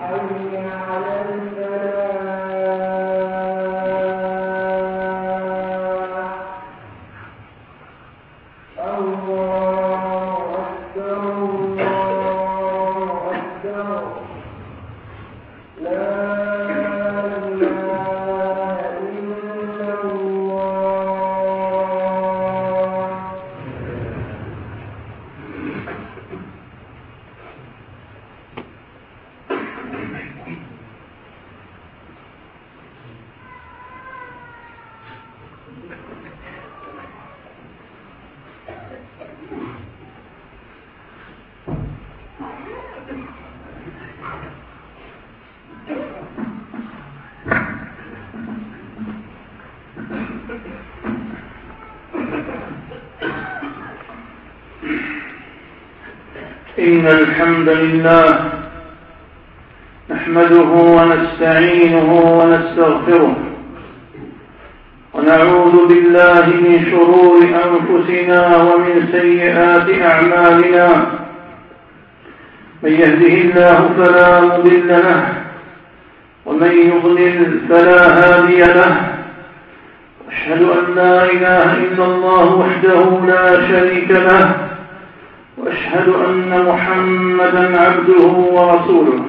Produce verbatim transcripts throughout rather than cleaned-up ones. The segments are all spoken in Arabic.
إن الحمد لله نحمده ونستعينه ونستغفره ونعوذ بالله من شرور أنفسنا ومن سيئات أعمالنا. من يهده الله فلا مضل له ومن يضلل فلا هادي له. أشهد أن لا إله إلا الله وحده لا شريك له، وأشهد أن محمدا عبده ورسوله.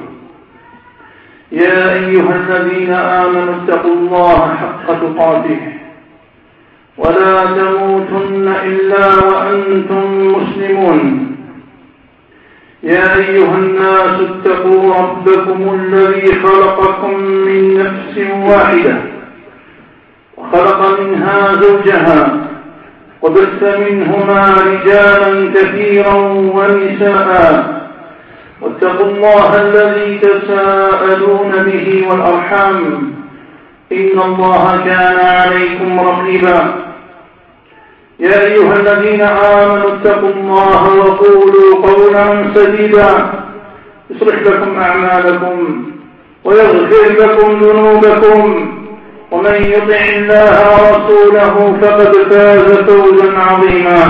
يا أيها الذين آمنوا اتقوا الله حق تقاته ولا تموتن إلا وأنتم مسلمون. يا أيها الناس اتقوا ربكم الذي خلقكم من نفس واحدة وخلق منها زوجها وبث منهما رجالا كثيرا ونساء، واتقوا الله الذي تساءلون به والأرحام إن الله كان عليكم رقيبا. يا أيها الذين آمنوا اتقوا الله وقولوا قولا سديدا يصلح لكم أعمالكم ويغفر لكم ذنوبكم، ومن يطع الله ورسوله فقد فاز فوزا عظيما.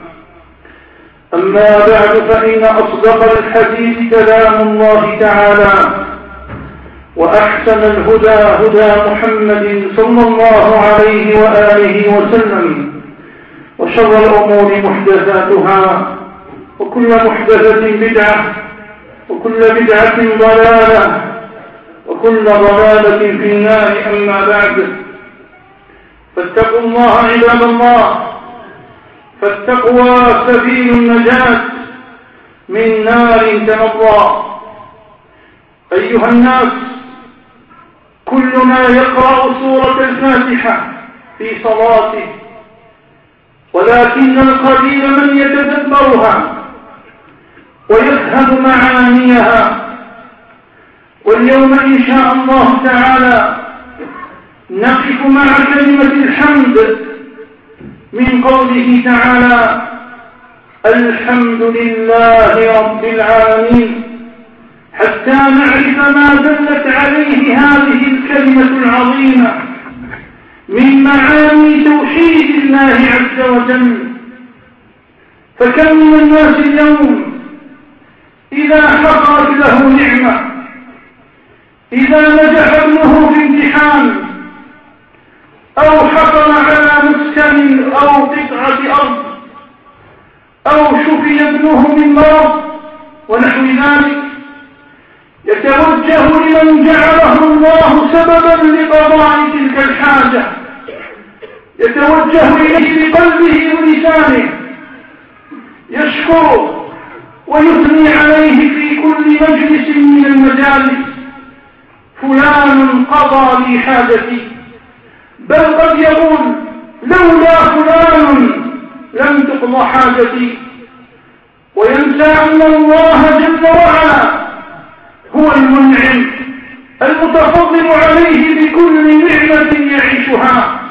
أما بعد، فإن أصدق الحديث كلام الله تعالى، وأحسن الهدى هدى محمد صلى الله عليه وآله وسلم، وشر الأمور محدثاتها، وكل محدثة بدعة، وكل بدعة ضلالة، وكل ضلالة في النار. أما بعد، فاتقوا الله عباد الله، فالتقوى سبيل النجاة من نار تنضى. أيها الناس، كلنا يقرأ سورة الفاتحة في صلاته، ولكن القليل من يتدبرها ويفهم معانيها. واليوم إن شاء الله تعالى نقف مع كلمة الحمد من قوله تعالى: الحمد لله رب العالمين، حتى نعرف ما دلت عليه هذه الكلمة العظيمة من معاني توحيد الله عز وجل. فكم من الناس اليوم إذا حصلت له نعمة، إذا نجح ابنه في امتحان، أو حصل على مسكن أو قطعة أرض، أو شفي ابنه من مرض ونحو ذلك، يتوجه لمن جعله الله سببا لقضاء تلك الحاجة، يتوجه إليه بقلبه ولسانه، يشكره ويثني عليه في كل مجلس من المجالس: فلان قضى لي حاجتي. بل قد يقول: لولا فلان لم تقضى حاجتي. وينسى أن الله جل وعلا هو المنعم المتفضل عليه بكل نعمة يعيشها.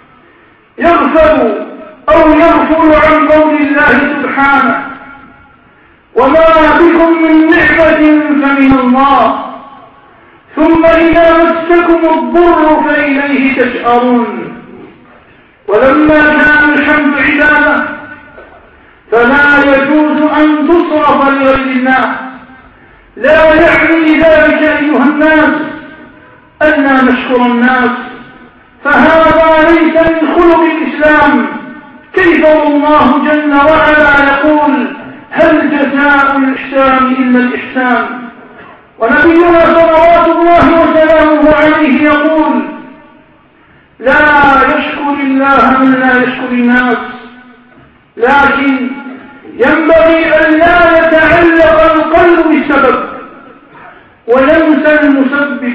يغفل أو يغفل عن قول الله سبحانه: وما بكم من نعمة فمن الله، ثم إذا مسكم الضر فإليه تشأرون. ولما كان الحمد عبادة فلا يجوز أن تصرف لغير الله، لا يعني ذلك أيها الناس أننا نشكر الناس، فهذا ليس من خلق الإسلام. كيف الله جل وعلا يقول: هل جزاء الإحسان إلا الإحسان؟ ونبينا صلوات الله وسلامه عليه يقول: لا يشكر الله من لا يشكر الناس. لكن ينبغي أن لا يتعلق القلب بالسبب وينسى المسبب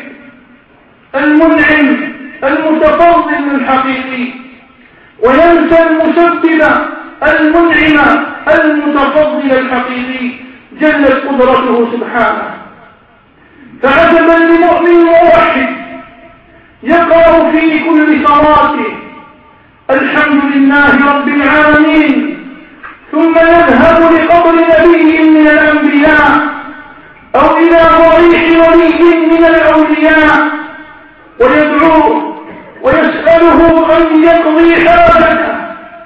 المنعم المتفضل الحقيقي، وينسى المسبب المنعم المتفضل الحقيقي جلت قدرته سبحانه. فعجبا لمؤمن موحد يقرأ في كل صلاته: الحمد لله رب العالمين، ثم يذهب لقبر نبي من الأنبياء أو إلى ضريح ولي من الأولياء ويدعوه ويسأله أن يقضي حاجته.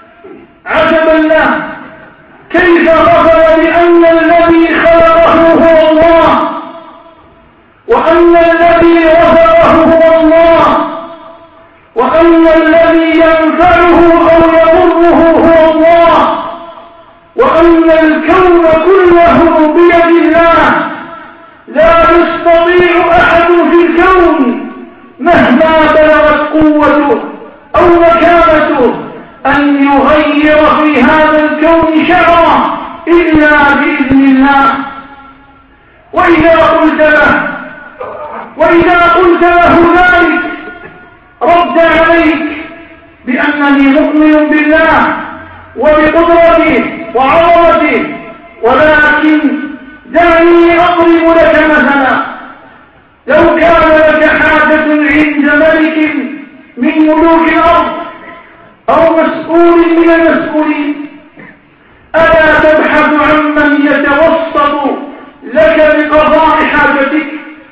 عجبا له كيف غفل بأن الذي خلقه هو الله، وأن الذي رزقه هو الله، وأن الذي ينفعه أو يضره هو الله، وأن الكون كله بيد الله. لا يستطيع أحد في الكون مهما بلغت قوته أو مكانته أن يغير في هذا الكون شعرا إلا بإذن الله. وإذا قلت له وإذا قلت له ذلك رد عليك بأنني مؤمن بالله وبقدرته وعظمته، ولكن دعني أضرب لك مثلا. لو كان لك حاجة عند ملك من ملوك الأرض أو مسؤول من المسؤولين، ألا تبحث عمن يتوسط لك بقضاء حاجتك؟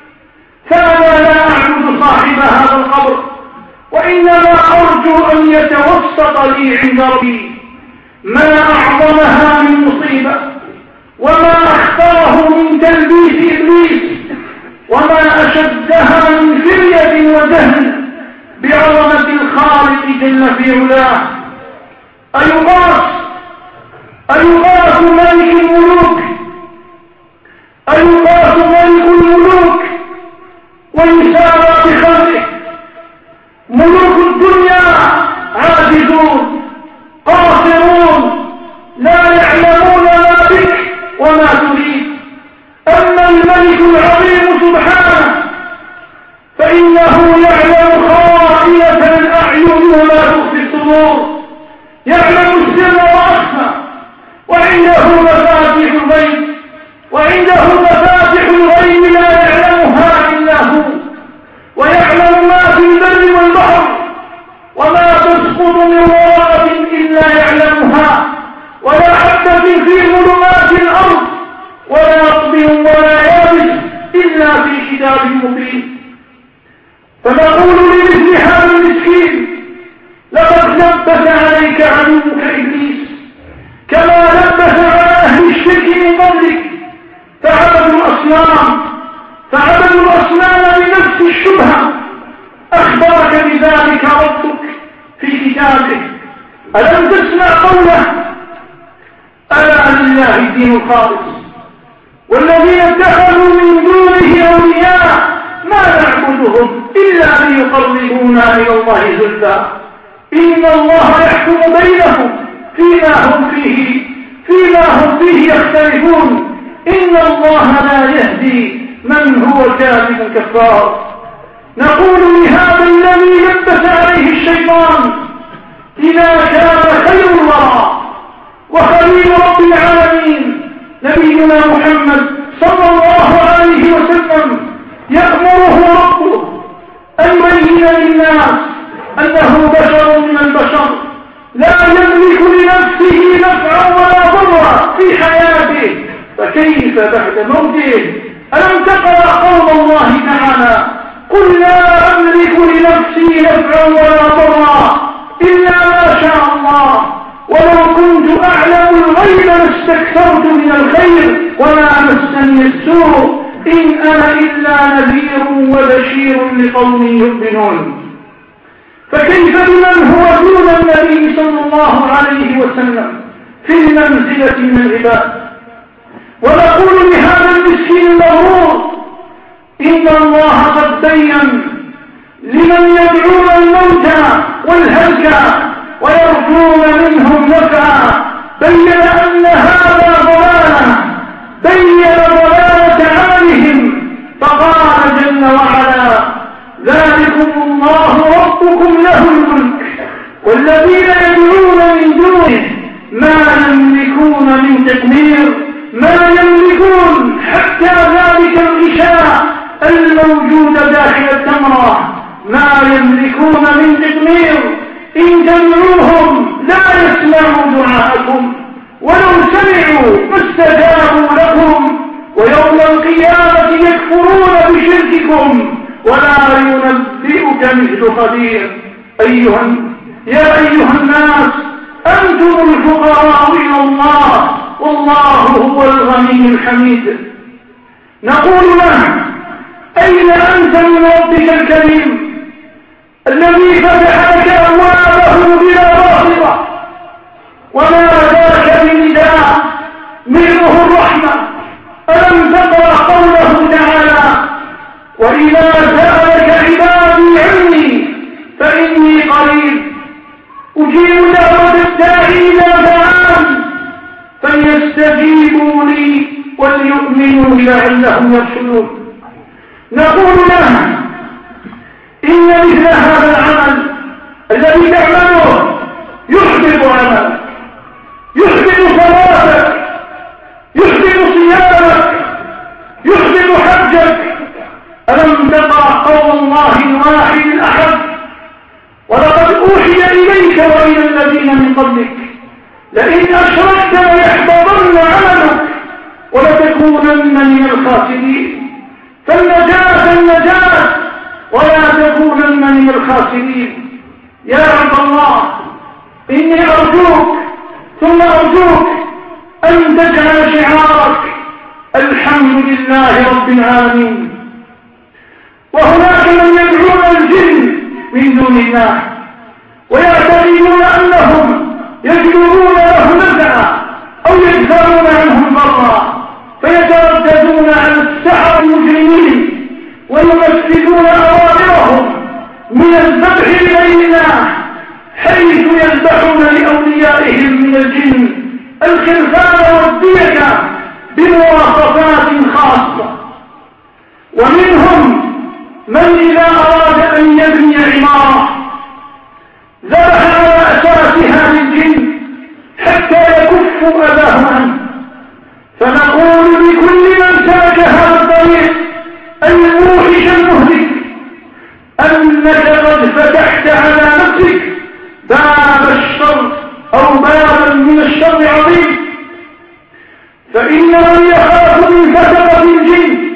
فأنا لا أعبد صاحب هذا القبر، وإنما أرجو أن يتوسط لي عند ربي. ما أعظمها من مصيبة، وما أخطره من تلبيس إبليس، وما أشدها من فرية وجهل بعظمة الخالق جل في علاه. أيغاث أيغاث ملك الملوك أيغاث ملك الملوك ويسارى بخلقه. ملوك الدنيا عاجزون قاصرون لا يعلمون ما بك وما تريد. أما الملك العظيم سبحانه فإنه يعلم خائنة الأعين وما تخفي الصدور، يعلم السر وأخفى، وعنده مفاتيح الغيب وعنده مفاتيح الغيب لا يعلمها إلا هو، ويعلم ما في البر والبحر، وما تسقط من ورقة إلا يعلمها، ولا حبة في ظلمات الأرض، ولا رطب ولا يابس إلا في كتاب مبين. فنقول لمثل هذا المسكين: لقد لبس عليك عدوك إبليس كما لبس على أهل الشرك من قبلك، فعبدوا الأصنام فعبدوا الأصنام لنفس الشبهة. أخبرك بذلك ربك في كتابه. ألم تسمع قوله: ألا لله الدين الخالص والذين اتخذوا من دونه أولياء ما نعبدهم إلا ليقربونا إلى الله زلفى إن الله يحكم بينهم فيما هم فيه فيما هم فيه يختلفون إن الله لا يهدي من هو كاذب كفار. نقول لهذا الذي لبس عليه الشيطان: إذا كان خير الورى وخليل رب العالمين نبينا محمد صلى الله عليه وسلم يأمره ربه أن يبين للناس أنه بشر من البشر لا يملك لنفسه نفعا ولا ضرا في حياته، فكيف بعد موته؟ ألم تقرأ قول الله تعالى: قل لا أملك لنفسي نفعا ولا ضرا إلا ما شاء الله ولو كنت أعلم الغيب لاستكثرت من الخير وما مسني السوء إن أنا إلا نذير وبشير لقوم يؤمنون. فكيف بمن هو دون النبي صلى الله عليه وسلم في المنزلة من العباد؟ ونقول لهذا المسكين المغرور إن الله قد بين لمن يدعون الموتى والهلكى ويرجون منهم نفعا، بين أن هذا ضلالة، بين ضلالة عالهم، فقال جل وعلا: ذلكم الله ربكم له الملك والذين يدعون من دونه ما يملكون من تقمير، ما يملكون حتى ذلك الغشاء الموجود داخل التمرة، ما يملكون من تقمير. إن تدعوهم لا يسمعوا دعاءكم، ولو سمعوا ما استجابوا لكم، ويوم القيامة يكفرون بشرككم ولا ينبئك مثل خبير. أيها يا أيها الناس أنتم الفقراء إلى الله والله هو الغني الحميد. نقول له: أين أنت من ربك الكريم الذي فتح لك أبوابه بلا واسطة وناداك بنداء منه الرحمة؟ ألم تقرأ قوله تعالى: وإذا سألك عبادي عني فإني قريب أجيب دعوة الداعي إذا دعان فليستجيبوا لي وليؤمنوا لعلهم يرشدون. نقول له: إن مثل هذا العمل الذي تعمله يحبط عملك، يحبط صلاتك، يحبط صيامك، يحبط حجك. ألم تقرأ قول الله الواحد الأحد: ولقد أوحي إليك وإلى الذين من قبلك لئن أشركت ليحبطن عملك ولتكونن من الخاسرين. فالنجاة النجاة ولا تكونن من الخاسرين. يا عبد الله، إني أرجوك ثم أرجوك أن تجعل شعارك الحمد لله رب العالمين. وهناك من يدعون الجن من دون الله ويعتقدون أنهم يجلبون له نفعا أو يدفعون عنهم ضرا، فيترددون على السحر المجرمين ويمثلون أوامرهم من الذبح لغير الله، حيث يذبحون لأوليائهم من الجن الخرفان والديك بمواصفات خاصة. ومنهم من إذا أراد أن يبني عمارة ذبح على أساسها للجن حتى يكفوا أذاه عنه. فنقول لكل من سلك هذا الطريق الموحش المهلك أنك قد فتحت على نفسك باب الشر أو بابا من الشر عظيم. فإن من يخاف من فترة الجن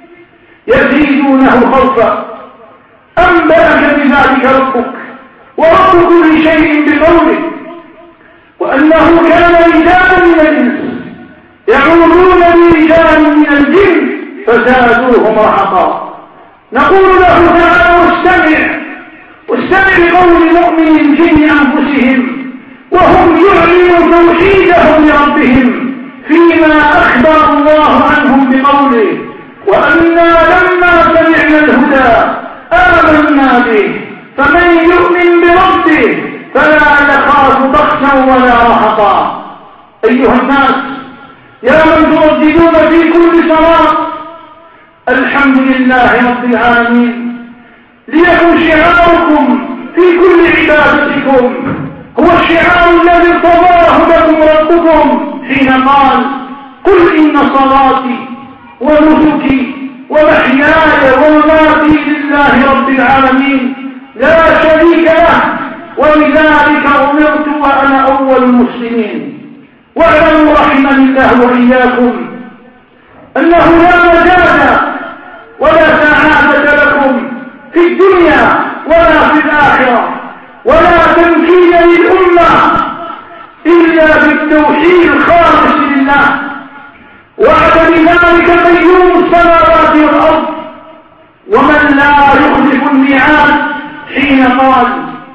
يزيدونه خوفا. أنبأك بذلك ربك ورب كل شيء بقوله: وأنه كان رجال من الإنس يعودون برجال من الجن فزادوهم رهقا. نقول له تعالى: واستمع واستمع لقول مؤمن جن أنفسهم وهم يعلنوا توحيدهم لربهم فيما أخبر الله عنهم بقوله: وأنا لما سمعنا الهدى آمنا به فمن يؤمن بربه فلا يخاف بخسا ولا رهقا. أيها الناس، يا من ترددون في كل صلاة الحمد لله رب العالمين، ليكن شعاركم في كل عبادتكم هو الشعار الذي ارتضاه لكم ربكم حين قال: قل إن صلاتي ونسكي ومحياي ومماتي لله رب العالمين لا شريك له ولذلك أمرت وأنا أول المسلمين. واعلموا رحمني الله وإياكم أنه لا نجاة ولا سعادة لكم في الدنيا ولا في الآخرة ولا تمكين للأمة إلا بالتوحيد الخالص لله. وعد بذلك قيوم السماوات والأرض، ومن لا يخلف الميعاد حين قال: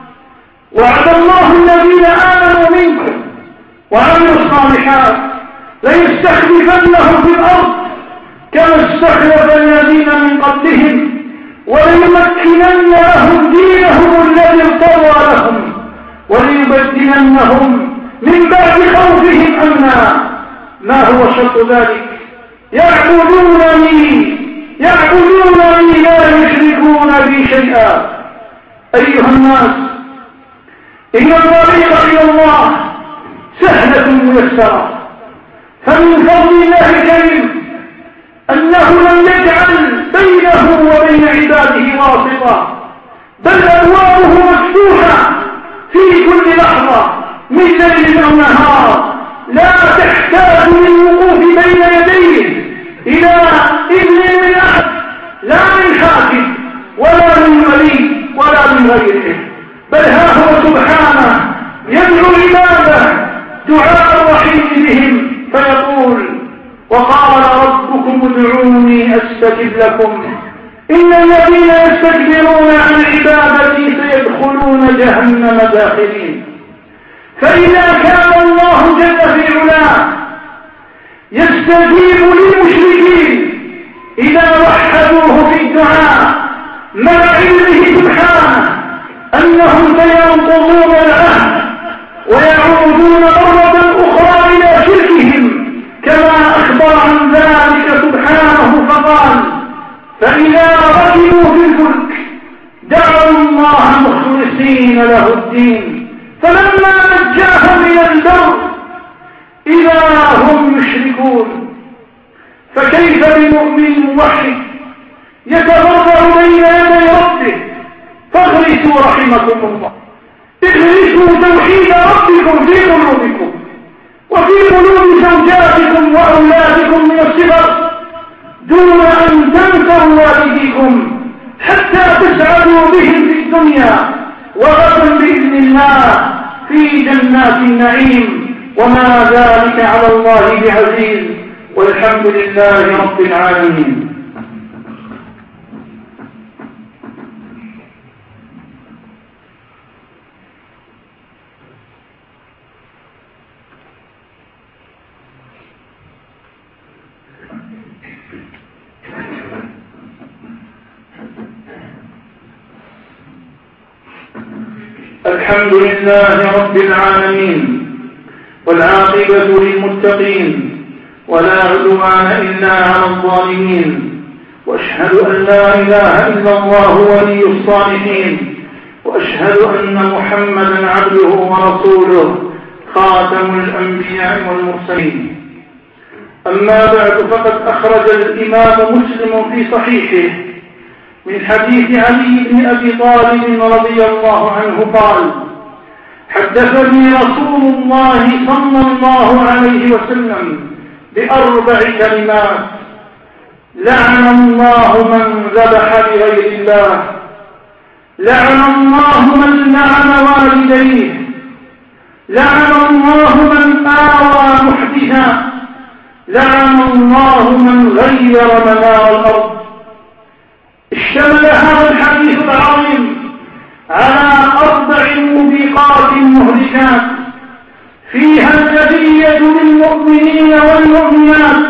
وعد الله الذين آمنوا منكم وعملوا الصالحات ليستخلفنهم في الأرض كما استخلف الذين من قبلهم وليمكنن لهم دينهم الذي ارتضى لهم وليبدلنهم من بعد خوفهم أمنا. ما هو شرط ذلك؟ يعبدونني يعبدونني لا يشركون بي شيئا. أيها الناس، إن الطريق إلى الله سهلة ميسرة، فمن فضل الله الكريم أنه لم يجعل بينه وبين عباده واسطة، بل أبوابه مفتوحة في كل لحظة من ليل أو نهار، لا تحتاج للوقوف بين يديه إلى إذن من أحد، لا من حاكم ولا من ولي ولا من غيره، بل ها هو سبحانه يدعو عباده دعاء الرحيم بهم فيقول: وقال ربكم ادعوني أستجب لكم إن الذين يستكبرون عن عبادتي سيدخلون جهنم داخلين. فإذا كان الله جل في علاه يستجيب للمشركين إذا وحدوه في الدعاء مع علمه سبحانه أنهم سينقضون العهد ويعودون مرة أخرى إلى شركهم كما أخبر عن ذلك سبحانه فقال: فإذا ركبوا في الفلك دعوا الله مخلصين له الدين فلما نجاهم إلى البر إذا هم يشركون. فكيف بمؤمن موحد يتضرع بين يدي ربه؟ فاغرسوا رحمكم الله، اغرسوا توحيد ربكم في قلوبكم وفي قلوب زوجاتكم وأولادكم من الصغر دون أن تنسوا والديكم حتى تسعدوا بهم في الدنيا وغدا بإذن الله في جنات النعيم، وما ذلك على الله بعزيز، والحمد لله رب العالمين. الحمد لله رب العالمين، والعاقبة للمتقين، ولا عدوان إلا على الظالمين، وأشهد أن لا إله إلا الله ولي الصالحين، وأشهد أن محمدا عبده ورسوله خاتم الأنبياء والمرسلين. أما بعد، فقد أخرج الإمام مسلم في صحيحه من حديث علي بن أبي طالب رضي الله عنه قال: حدثني رسول الله صلى الله عليه وسلم بأربع كلمات: لعن الله من ذبح لغير الله، لعن الله من لعن والديه، لعن الله من آوى محدثا، لعن الله من غير منار الأرض. اشتمل هذا الحديث العظيم على أربع موبقات مهلكات فيها الأذية للمؤمنين والمؤمنات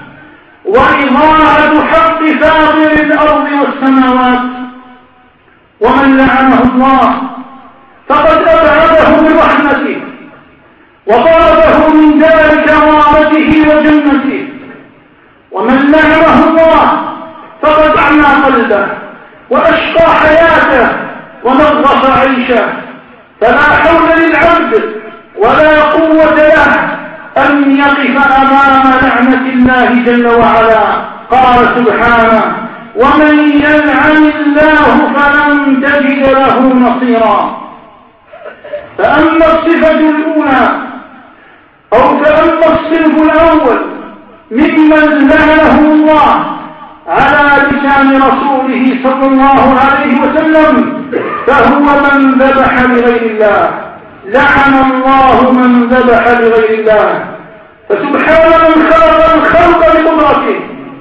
وإضاعة حق فاطر الأرض والسماوات. ومن لعنه الله فقد أبعده من رحمته وطلبه من دار كرامته وجنته، ومن لعنه الله فقد أعمى قلبه وأشقى حياته ونغص عيشه، فلا حول للعبد ولا قوة له أن يقف أمام لعنة الله جل وعلا. قال سبحانه: ومن يلعن الله فلن تجد له نصيرا. فأما الصفة الأولى أو فأما الصنف الأول ممن لعنه الله على لسان رسوله صلى الله عليه وسلم فهو من ذبح لغير الله. لعن الله من ذبح لغير الله. فسبحان من خلق الخلق بقدرته،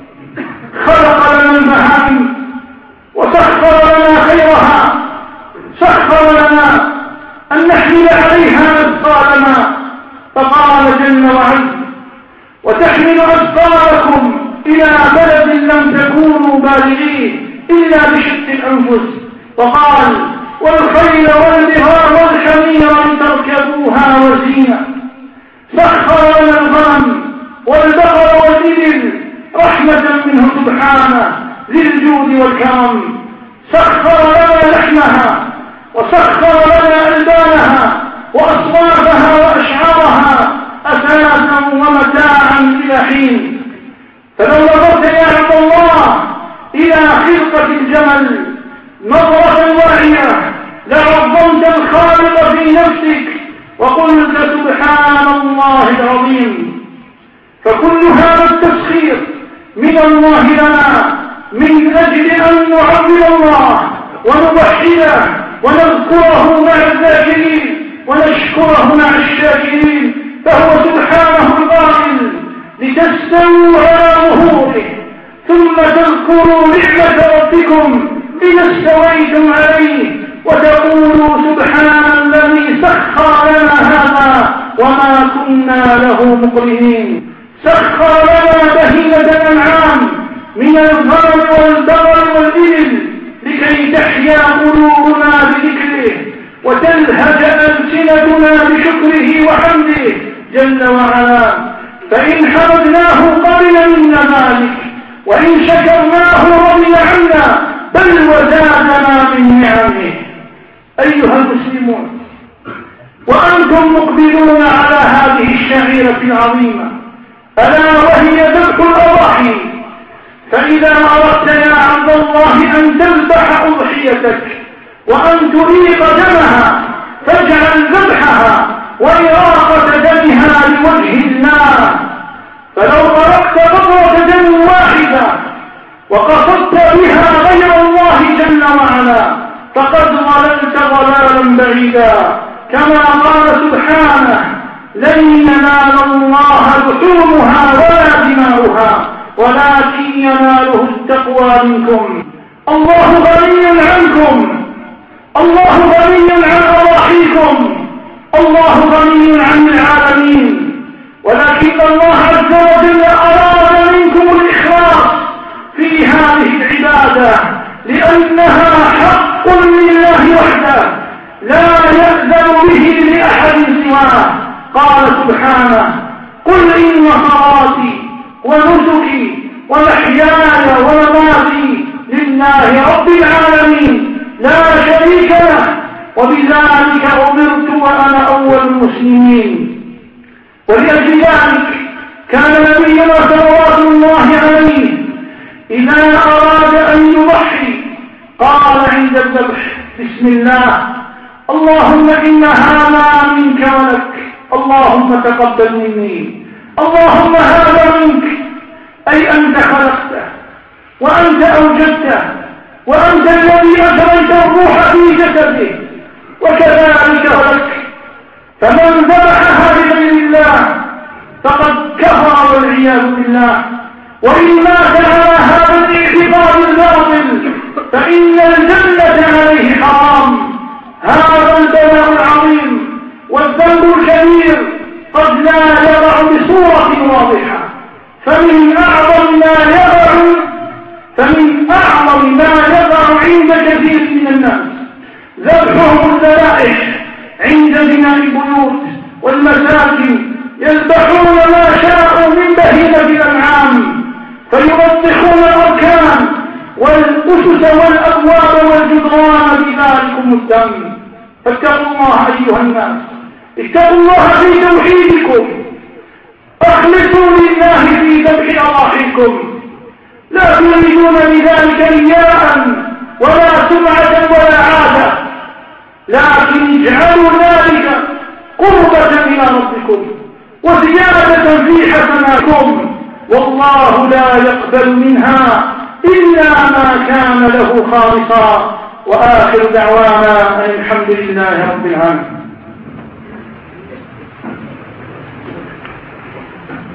خلق لنا المهام وسخر لنا خيرها، سخر لنا أن نحمل عليها أثقالنا، فقال جل وعلا: وتحمل أثقالكم إلى بلد لم تكونوا بالغيه إلا بشق الأنفس، وقال: والخيل والبغال والحمير لتركبوها وزينة. سخر لنا الغنم والبقر والإبل رحمة منه سبحانه ذي الجود والكرم، سخر لنا لحمها وسخر لنا ألبانها وأصوافها وأشعارها أساسا ومتاعا إلى حين. فلو نظرت يا عبد الله إلى خلقة الجمل نظرة واعية لعظمت الخالق في نفسك وقلت: سبحان الله العظيم. فكل هذا التسخير من الله لنا من أجل أن نعظم الله ونوحده ونذكره مع الذاكرين ونشكره مع الشاكرين، فهو سبحانه القائل: لتستووا على ظهوره ثم تذكروا نعمة ربكم إذا استويتم عليه وتقولوا سبحان الذي سخر لنا هذا وما كنا له مقرنين. سخر لنا بهيمة الأنعام من الغنم والبقر والإبل لكي تحيا قلوبنا بذكره وتلهج ألسنتنا بشكره وحمده جل وعلا. فإن حمدناه قبل منا ذلك، وإن شكرناه رضي عنا بل وزادنا من نعمه. أيها المسلمون، وأنتم مقبلون على هذه الشعيرة العظيمة ألا وهي ذبح الأضاحي، فإذا أردت يا عبد الله أن تذبح أضحيتك وأن تريق دمها فاجعل ذبحها وإراقة دمها لوجه الله. فلو أردت قطرة دم واحدة وقصدت بها غير الله جل وعلا فقد ضللت ضلالا بعيدا، كما قال سبحانه: لن ينال الله لحومها ولا دماؤها ولكن يناله التقوى منكم. الله غني عنكم، الله غني عن أضاحيكم، الله غني عن العالمين، ولكن الله عز وجل أراد منكم الإخلاص في هذه العبادة لأنها حق لله وحده لا يأذن به لأحد سواه. قال سبحانه: قل إن صلاتي ونسكي ومحياي ومماتي لله رب العالمين لا شريك له وبذلك أمرت وأنا أول المسلمين. ولأجل ذلك كان نبينا صلوات الله عليه إذا أراد أن يضحي قال عند الذبح: بسم الله، اللهم إن هذا منك ولك، اللهم تقبل مني، اللهم هذا منك، أي أنت خلقته وأنت أوجدته وأنت الذي أجريت الروح في جسده، وكذلك لك. فمن ذبحها لغير الله فقد كفر والعياذ بالله، وإن مات على هذا الاعتقاد الباطل فإن الجنة عليه حرام. هذا البلاء العظيم والذنب الكبير قد لا يضع بصورة واضحة، فمن أعظم ما يضع فمن أعظم ما يضع عند كثير من الناس ذبحهم الذبائح عند بناء البيوت والمساكن، يذبحون ما شاءوا من بهيمة الأنعام فيوضحون الأركان والأسس والأبواب والجدران بذلكم الدم. فاتقوا الله أيها الناس، اتقوا الله في توحيدكم، اخلصوا لله في ذبح أضاحيكم، لا تريدون بذلك رياء ولا سمعة ولا عادة، لكن اجعلوا ذلك قربة إلى ربكم وزيادة في حسناتكم، والله لا يقبل منها إلا ما كان له خالصا. وآخر دعوانا أن الحمد لله رب العالمين.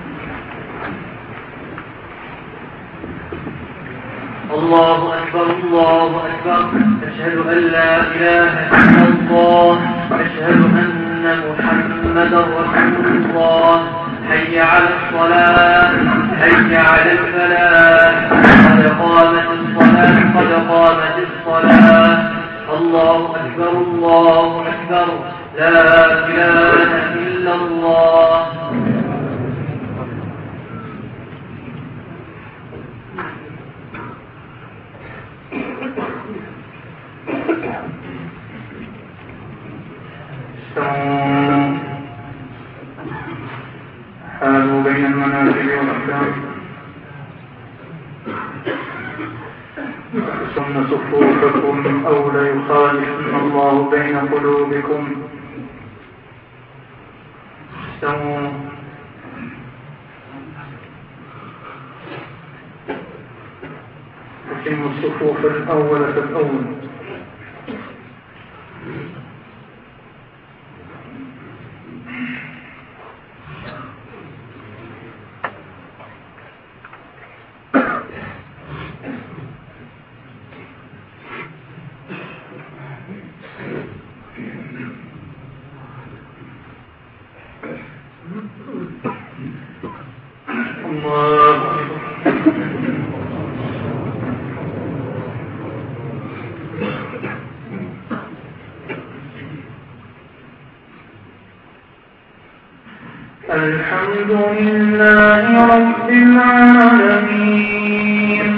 الله أكبر الله أكبر أشهد أن لا إله إلا الله أشهد أن محمدا رسول الله حي على الصلاة حي على الفلاح قد قامت الصلاة قد قامت الصلاة الله أكبر الله أكبر لا إله إلا الله. حالوا بين المنازل والأحكام ثم صفوفكم أو ليخالفن الله بين قلوبكم استووا أتموا الصفوف الأول فالأول. الحمد لله رب العالمين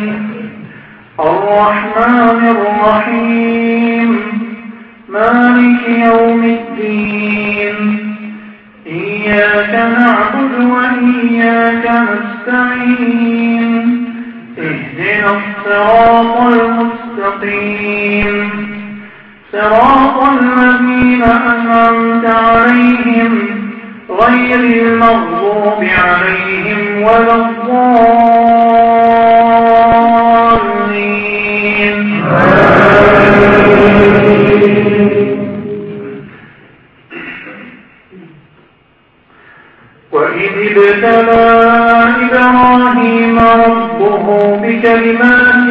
الرحمن الرحيم مالك يوم الدين إياك نعبد وإياك نستعين اهدنا الصراط المستقيم صراط الذين أنعمت عليهم غير المغضوب عليهم ولا الضالين. وإذ ابتلى إبراهيم ربه بكلمات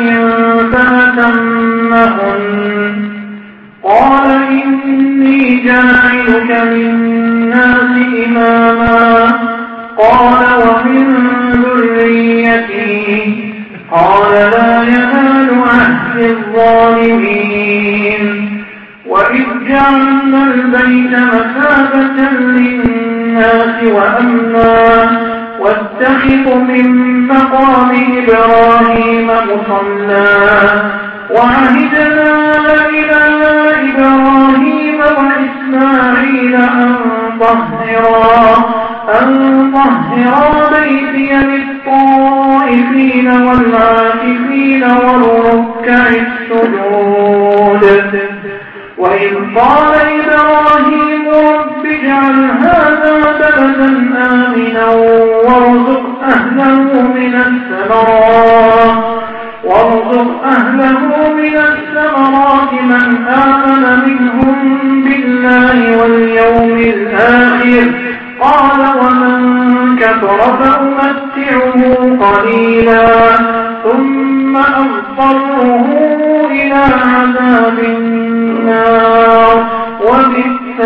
فأتمهن قال إني جاعلك للناس إماما قال ومن ذريتي قال لا ينال عهد الظالمين. وإذ جعلنا البيت مثابة للناس وأمنا واتخذوا من مقام إبراهيم مصلى وعهدنا إلى إبراهيم وإسماعيل أن طهرا أن طهرا بيتي للطائفين والعاكفين والركع السجود. وإذ قال إبراهيم رب اجعل هذا بلدا آمنا وارزق أهله من الثمرات وارزق أهله من الثمرات من آمن منهم بالله واليوم الآخر قال ومن كفر فأمتعه قليلا ثم أضطره إلى عذاب النار وبئس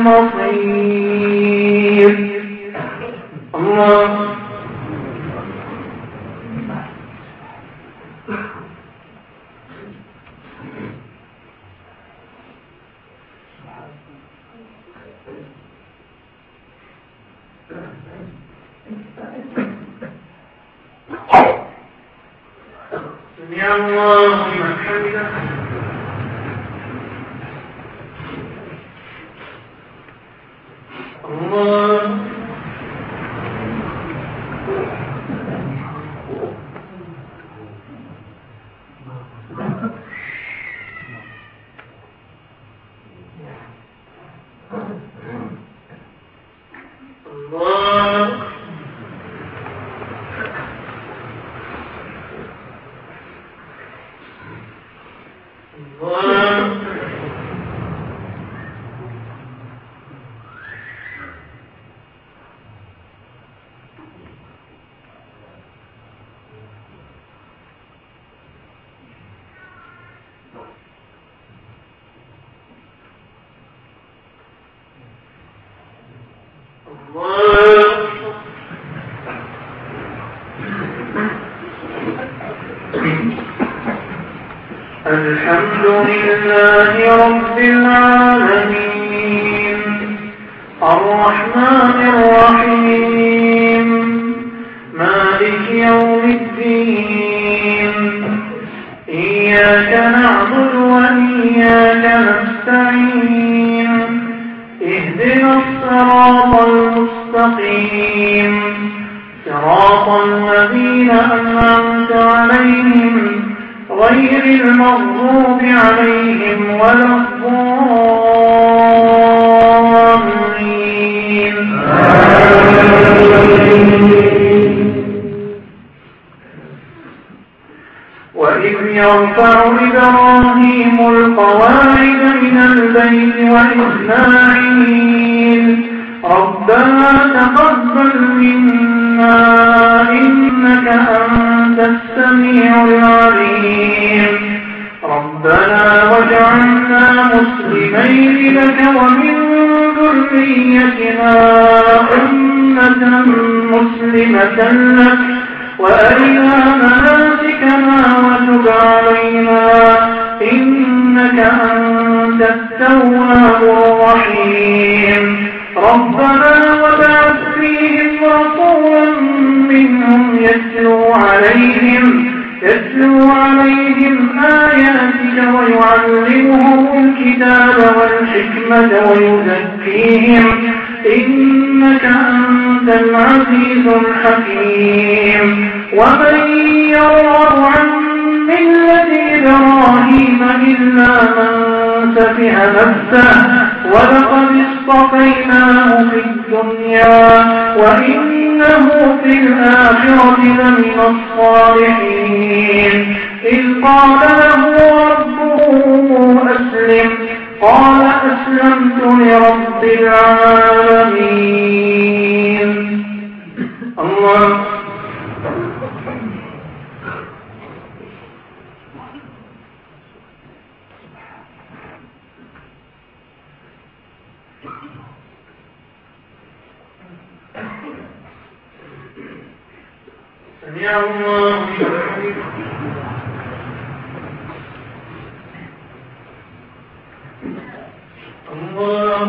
المصير. الله سمع الله لمن حمده. الله الحمد لله رب العالمين الرحمن الرحيم مالك يوم الدين إياك نعبد وإياك نستعين اهدنا الصراط المستقيم صراط الذين أنعمت عليهم غير المغضوب عليهم ولا الضالين. وإذ يرفع إبراهيم القواعد من البيت وإسماعيل ربنا تقبل منا إنك أنت السميع العليم ربنا واجعلنا مسلمين لك ومن ذريتنا أمة مسلمة لك وأرنا مناسكنا وتب علينا إنك أنت التواب الرحيم ربنا وابعث فيهم رسولا منهم يتلو عليهم يتلو عليهم آياتك ويعلمهم الكتاب والحكمة ويزكيهم إنك أنت العزيز الحكيم ومن يرغب عن ملة إبراهيم إلا من سفه نفسه ولقد اصطفيناه في الدنيا وإنه في الآخرة لمن الصالحين إذ قال له ربه أسلم قال أسلمت لرب العالمين. الله سمع الله الله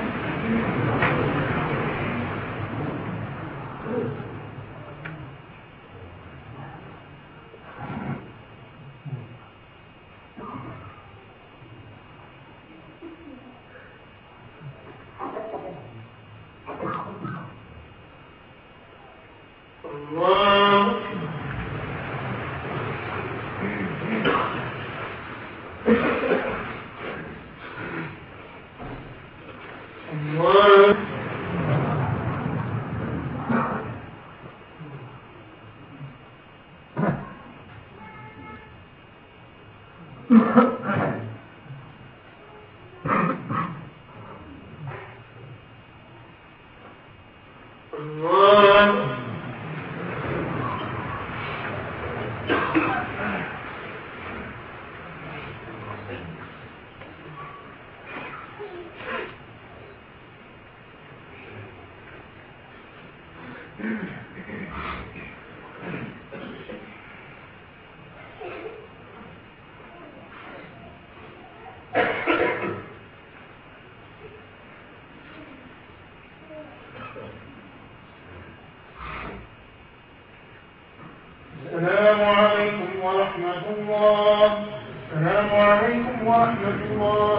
السلام عليكم ورحمة الله. السلام عليكم ورحمة الله.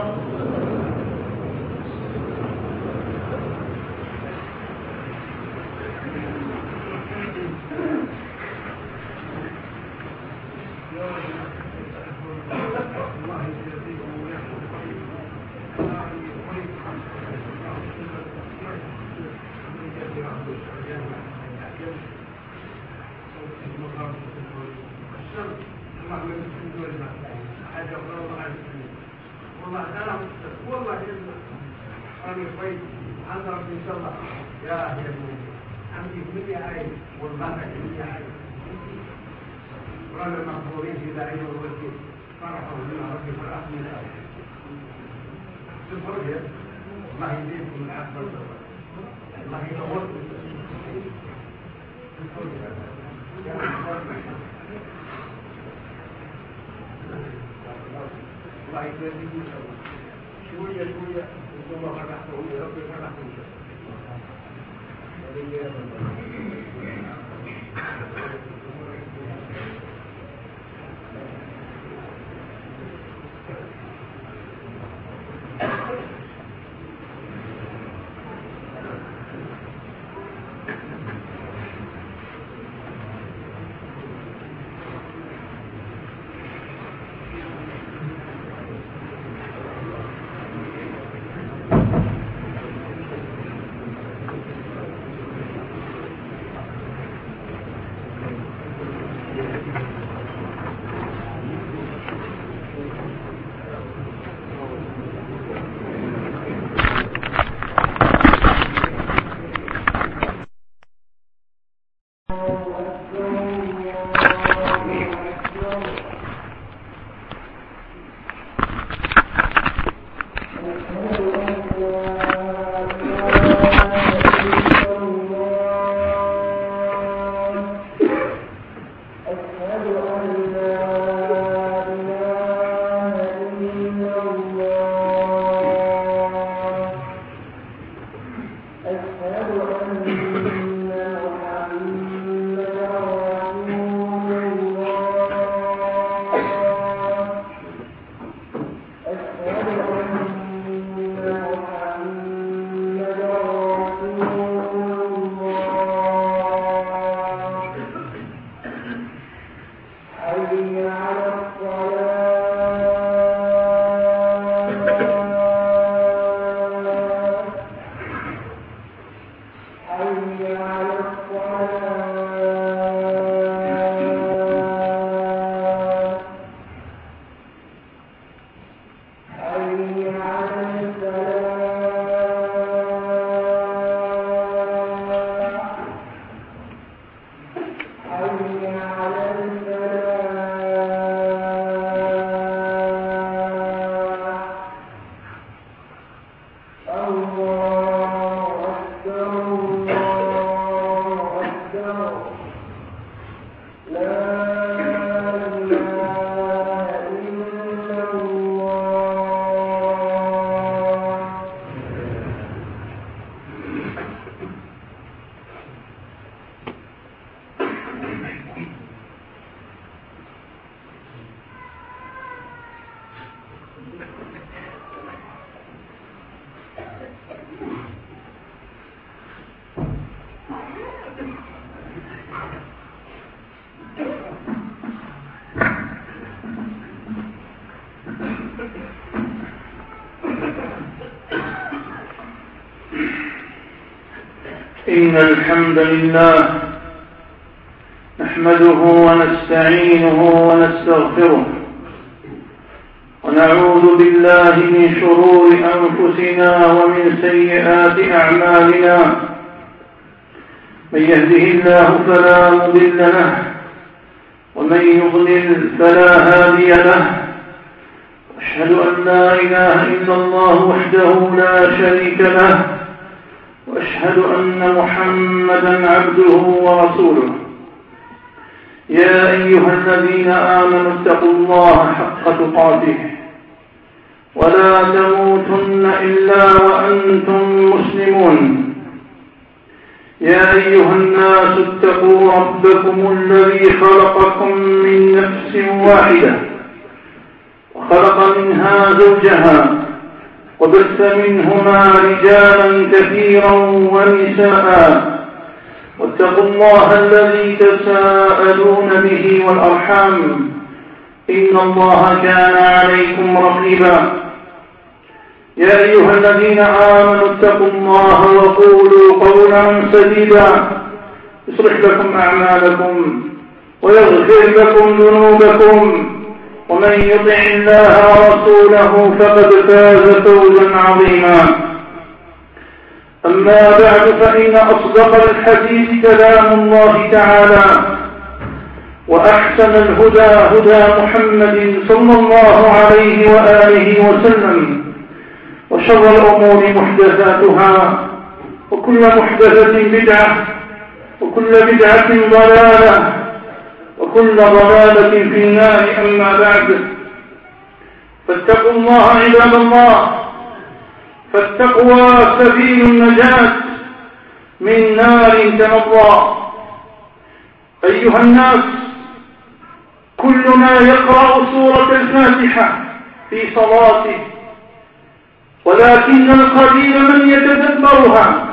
والله انا والله انا كويس حضر ان شاء الله يا يا عندي مني عين والله مني عين وانا مقبولين في ذلك الوقت فرحوا لنا ربي فرحني له سبحان الله الله يزيدكم العافيه شوية شوية ثم فتحته لرب فتحته إن الحمد لله نحمده ونستعينه ونستغفره ونعوذ بالله من شرور أنفسنا ومن سيئات أعمالنا. من يهده الله فلا مضل له ومن يضلل فلا هادي له. أشهد أن لا إله إلا الله وحده لا شريك له وأشهد أن محمدا عبده ورسوله. يا أيها الذين آمنوا اتقوا الله حق تقاته ولا تموتن إلا وأنتم مسلمون. يا أيها الناس اتقوا ربكم الذي خلقكم من نفس واحدة وخلق منها زوجها وبث منهما رجالا كثيرا ونساء واتقوا الله الذي تساءلون به والأرحام إن الله كان عليكم رقيبا. يا أيها الذين آمنوا اتقوا الله وقولوا قولا سديدا يصلح لكم أعمالكم ويغفر لكم ذنوبكم ومن يطع الله ورسوله فقد فاز فوزا عظيما. أما بعد فإن أصدق الحديث كلام الله تعالى وأحسن الهدى هدى محمد صلى الله عليه وآله وسلم وشر الأمور محدثاتها وكل محدثة بدعة وكل بدعة ضلالة وكل ضلالة في النار. أما بعد، فاتقوا الله عباد الله، فالتقوى سبيل النجاة من نار تمضى. أيها الناس، كلنا يقرأ سورة الفاتحة في صلاته، ولكن القليل من يتدبرها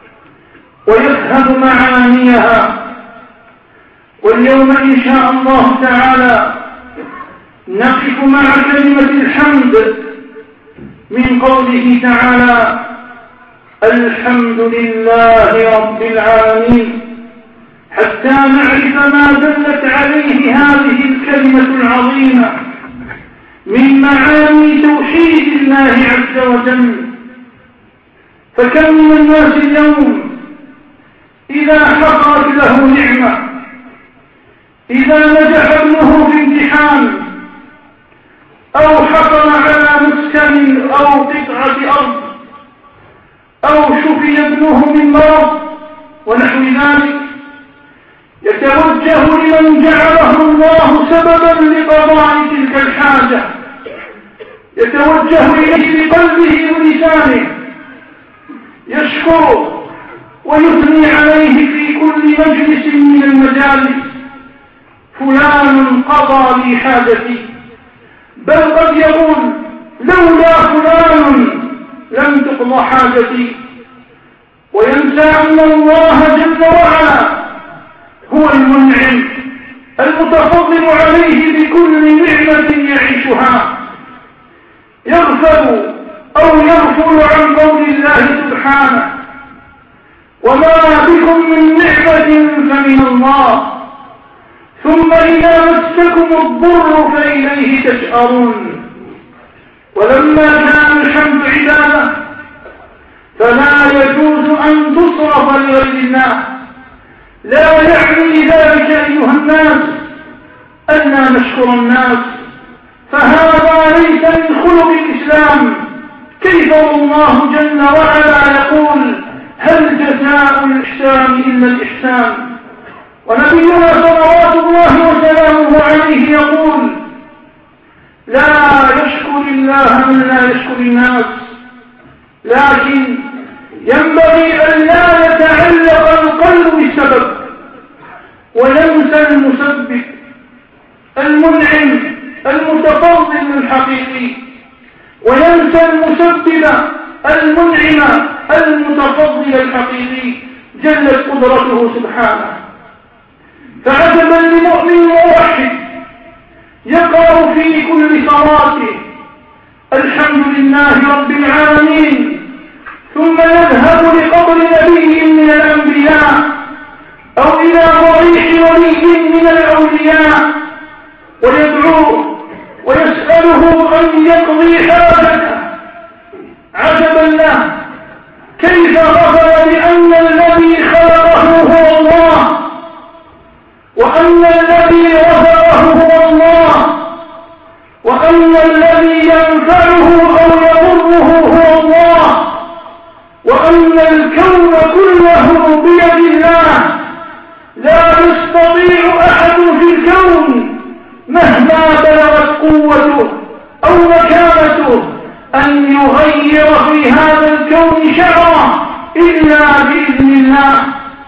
ويفهم معانيها. واليوم إن شاء الله تعالى نقف مع كلمة الحمد من قوله تعالى: الحمد لله رب العالمين، حتى نعرف ما دلت عليه هذه الكلمة العظيمة من معاني توحيد الله عز وجل. فكم من الناس اليوم إذا حصلت له نعمة، إذا نجح ابنه في امتحان، أو حصل على مسكن أو قطعة أرض، أو شفي ابنه من مرض ونحو ذلك، يتوجه لمن جعله الله سببا لقضاء تلك الحاجة، يتوجه إليه بقلبه ولسانه، يشكره ويثني عليه في كل مجلس من المجالس: فلان قضى لي حاجتي. بل قد يقول: لولا فلان لم تقضى حاجتي. وينسى أن الله جل وعلا هو المنعم المتفضل عليه بكل نعمة يعيشها. يغفل أو يغفل عن قول الله سبحانه: وما بكم من نعمة فمن الله، ثم إذا مسكم الضر فإليه تشأرون. ولما كان الحمد عبادة فلا يجوز أن تصرف لغير الله. لا يعني ذلك أيها الناس أننا نشكر الناس، فهذا ليس من خلق الإسلام. كيف الله جل وعلا يقول: هل جزاء الإحسان إلا الإحسان؟ ونبينا صلوات الله وسلامه عليه يقول: لا يشكر الله من لا يشكر الناس. لكن ينبغي أن لا يتعلق القلب بالسبب وينسى المسبب المنعم المتفضل الحقيقي، وينسى المسبب المنعم المتفضل الحقيقي جلت قدرته سبحانه. فعجبا لمؤمن موحد يقرأ في كل صلاته: الحمد لله رب العالمين، ثم يذهب لقبر نبي من الأنبياء أو إلى ضريح ولي من الأولياء ويدعوه ويسأله أن يقضي حاجته. عجبا له كيف غفل بأن الذي خلقه هو الله، وأن الذي رفعه هو الله، وأن الذي ينفعه أو يضره هو الله، وأن الكون كله بيد الله. لا يستطيع أحد في الكون مهما بلغت قوته أو مكانته أن يغير في هذا الكون شعرا إلا بإذن الله.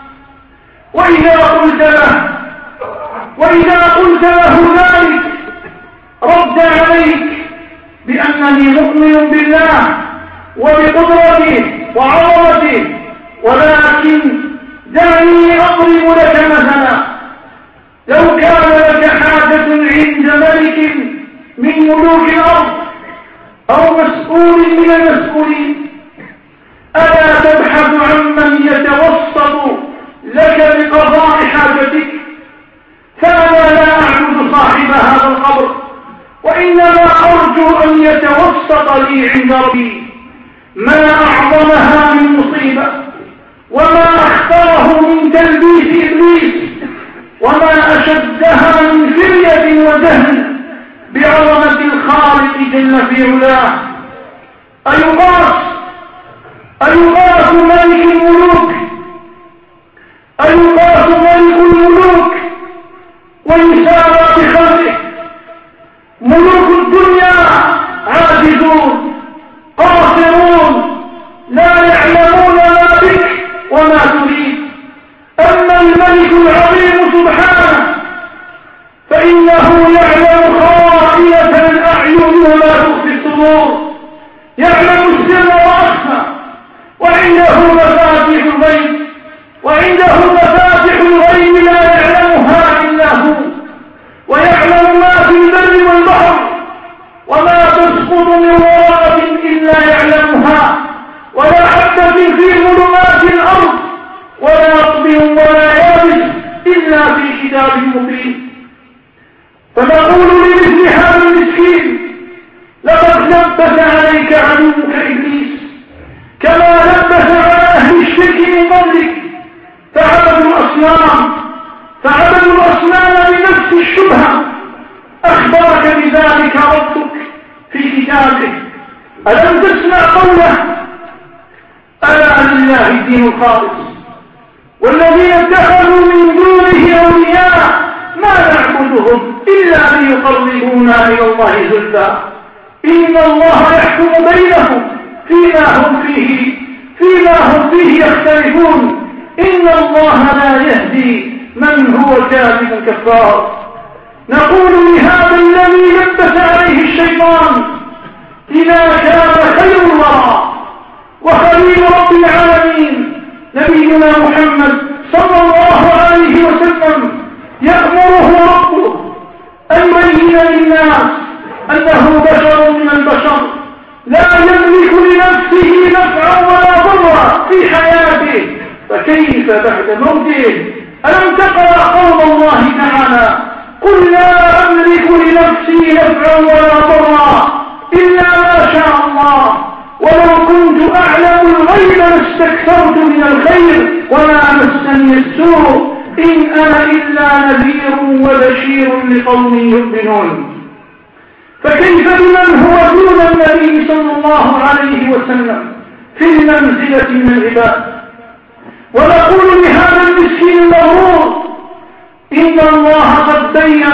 وإذا قلت له وإذا قلت له ذلك رد عليك بأنني مؤمن بالله وبقدرته وعظمته، ولكن دعني أضرب لك مثلا: لو كان لك حاجة عند ملك من ملوك الأرض أو مسؤول من المسؤولين، ألا تبحث عن من يتوسط لك بقضاء حاجتك؟ فأنا لا أعبد صاحب هذا القبر، وإنما أرجو أن يتوسط لي عند ربي. ما أعظمها من مصيبة، وما أخطره من تلبيس إبليس، وما أشدها من فرية وجهل بعظمة الخالق جل في علاه. أيقاس أيقاس ملك الملوك أيقاس ملك الملوك ويسارى بخلقه؟ ملوك الدنيا عاجزون قاصرون لا يعلمون ما بك وما تريد. أما الملك العظيم سبحانه فإنه يعلم خائنة الأعين وما تخفي الصدور، يعلم السر وأخفى، وعنده مفاتيح الغيب وعنده مفاتيح الغيب لا يعلمها إلا هو، ويعلم ما في البر والبحر، وما تسقط من ورقة إلا يعلمها، ولا حبة في ظلمات الأرض ولا رطب ولا يابس إلا في كتاب مبين. فنقول لمثل هذا المسكين لقد لبس عليك عدوك إبليس كما لبس على أهل الشرك من قبلك، فعبدوا الأصنام فعبدوا الأصنام بنفس الشبهة. أخبرك بذلك ربك في كتابه. ألم تسمع قوله ألا لله الدين الخالص والذين اتخذوا من دونه أولياء ما نعبدهم إلا ليقربونا إلى الله زلفى إن الله يحكم بينهم فيما هم فيه فيما هم فيه يختلفون إن الله لا يهدي من هو كاذب كفار. نقول لهذا الذي لبس عليه الشيطان إذا كان خير الله وخليل رب العالمين نبينا محمد صلى الله عليه وسلم يأمره ربه أن يبين للناس أنه بشر من البشر لا يملك لنفسه نفعا ولا ضرا في حياته، فكيف بعد موته؟ ألم تقرأ قول الله تعالى قل لا أملك لنفسي نفعا ولا ضرا إلا ما شاء الله ولو كنت أعلم الغيب لاستكثرت من الخير وما مسني السوء إن أنا إلا نذير وبشير لقوم يؤمنون. فكيف بمن هو دون النبي صلى الله عليه وسلم في المنزلة من العباد؟ ونقول لهذا المسكين المغرور إن الله قد بين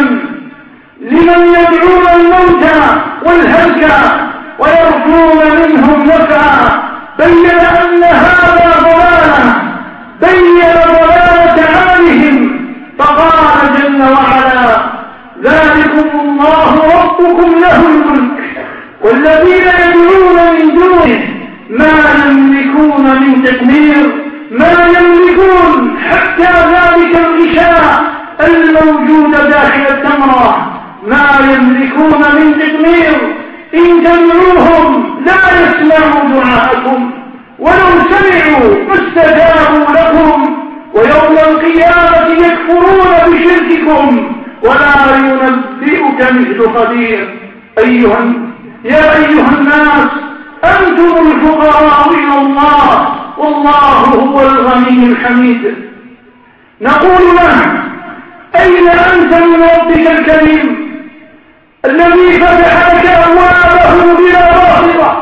لمن يدعون الموتى والهلكى ويرجون منهم نفعا بين أن هذا ضلالة بين ضلالة عالهم، فقال جل وعلا ذلكم الله ربكم له الملك والذين يدعون من دونه ما يملكون من تدمير ما يملكون حتى ذلك الغشاء الموجود داخل التمرة ما يملكون من تدمير. إن تدعوهم لا يسمعوا دعاءكم ولو سمعوا ما استجابوا لكم ويوم القيامة يكفرون بشرككم ولا ينبئك مثل خبير. أيها يا أيها الناس أنتم الفقراء إلى الله والله هو الغني الحميد. نقول له أين أنت من ربك الكريم الذي فتح لك أبوابه بلا باطلة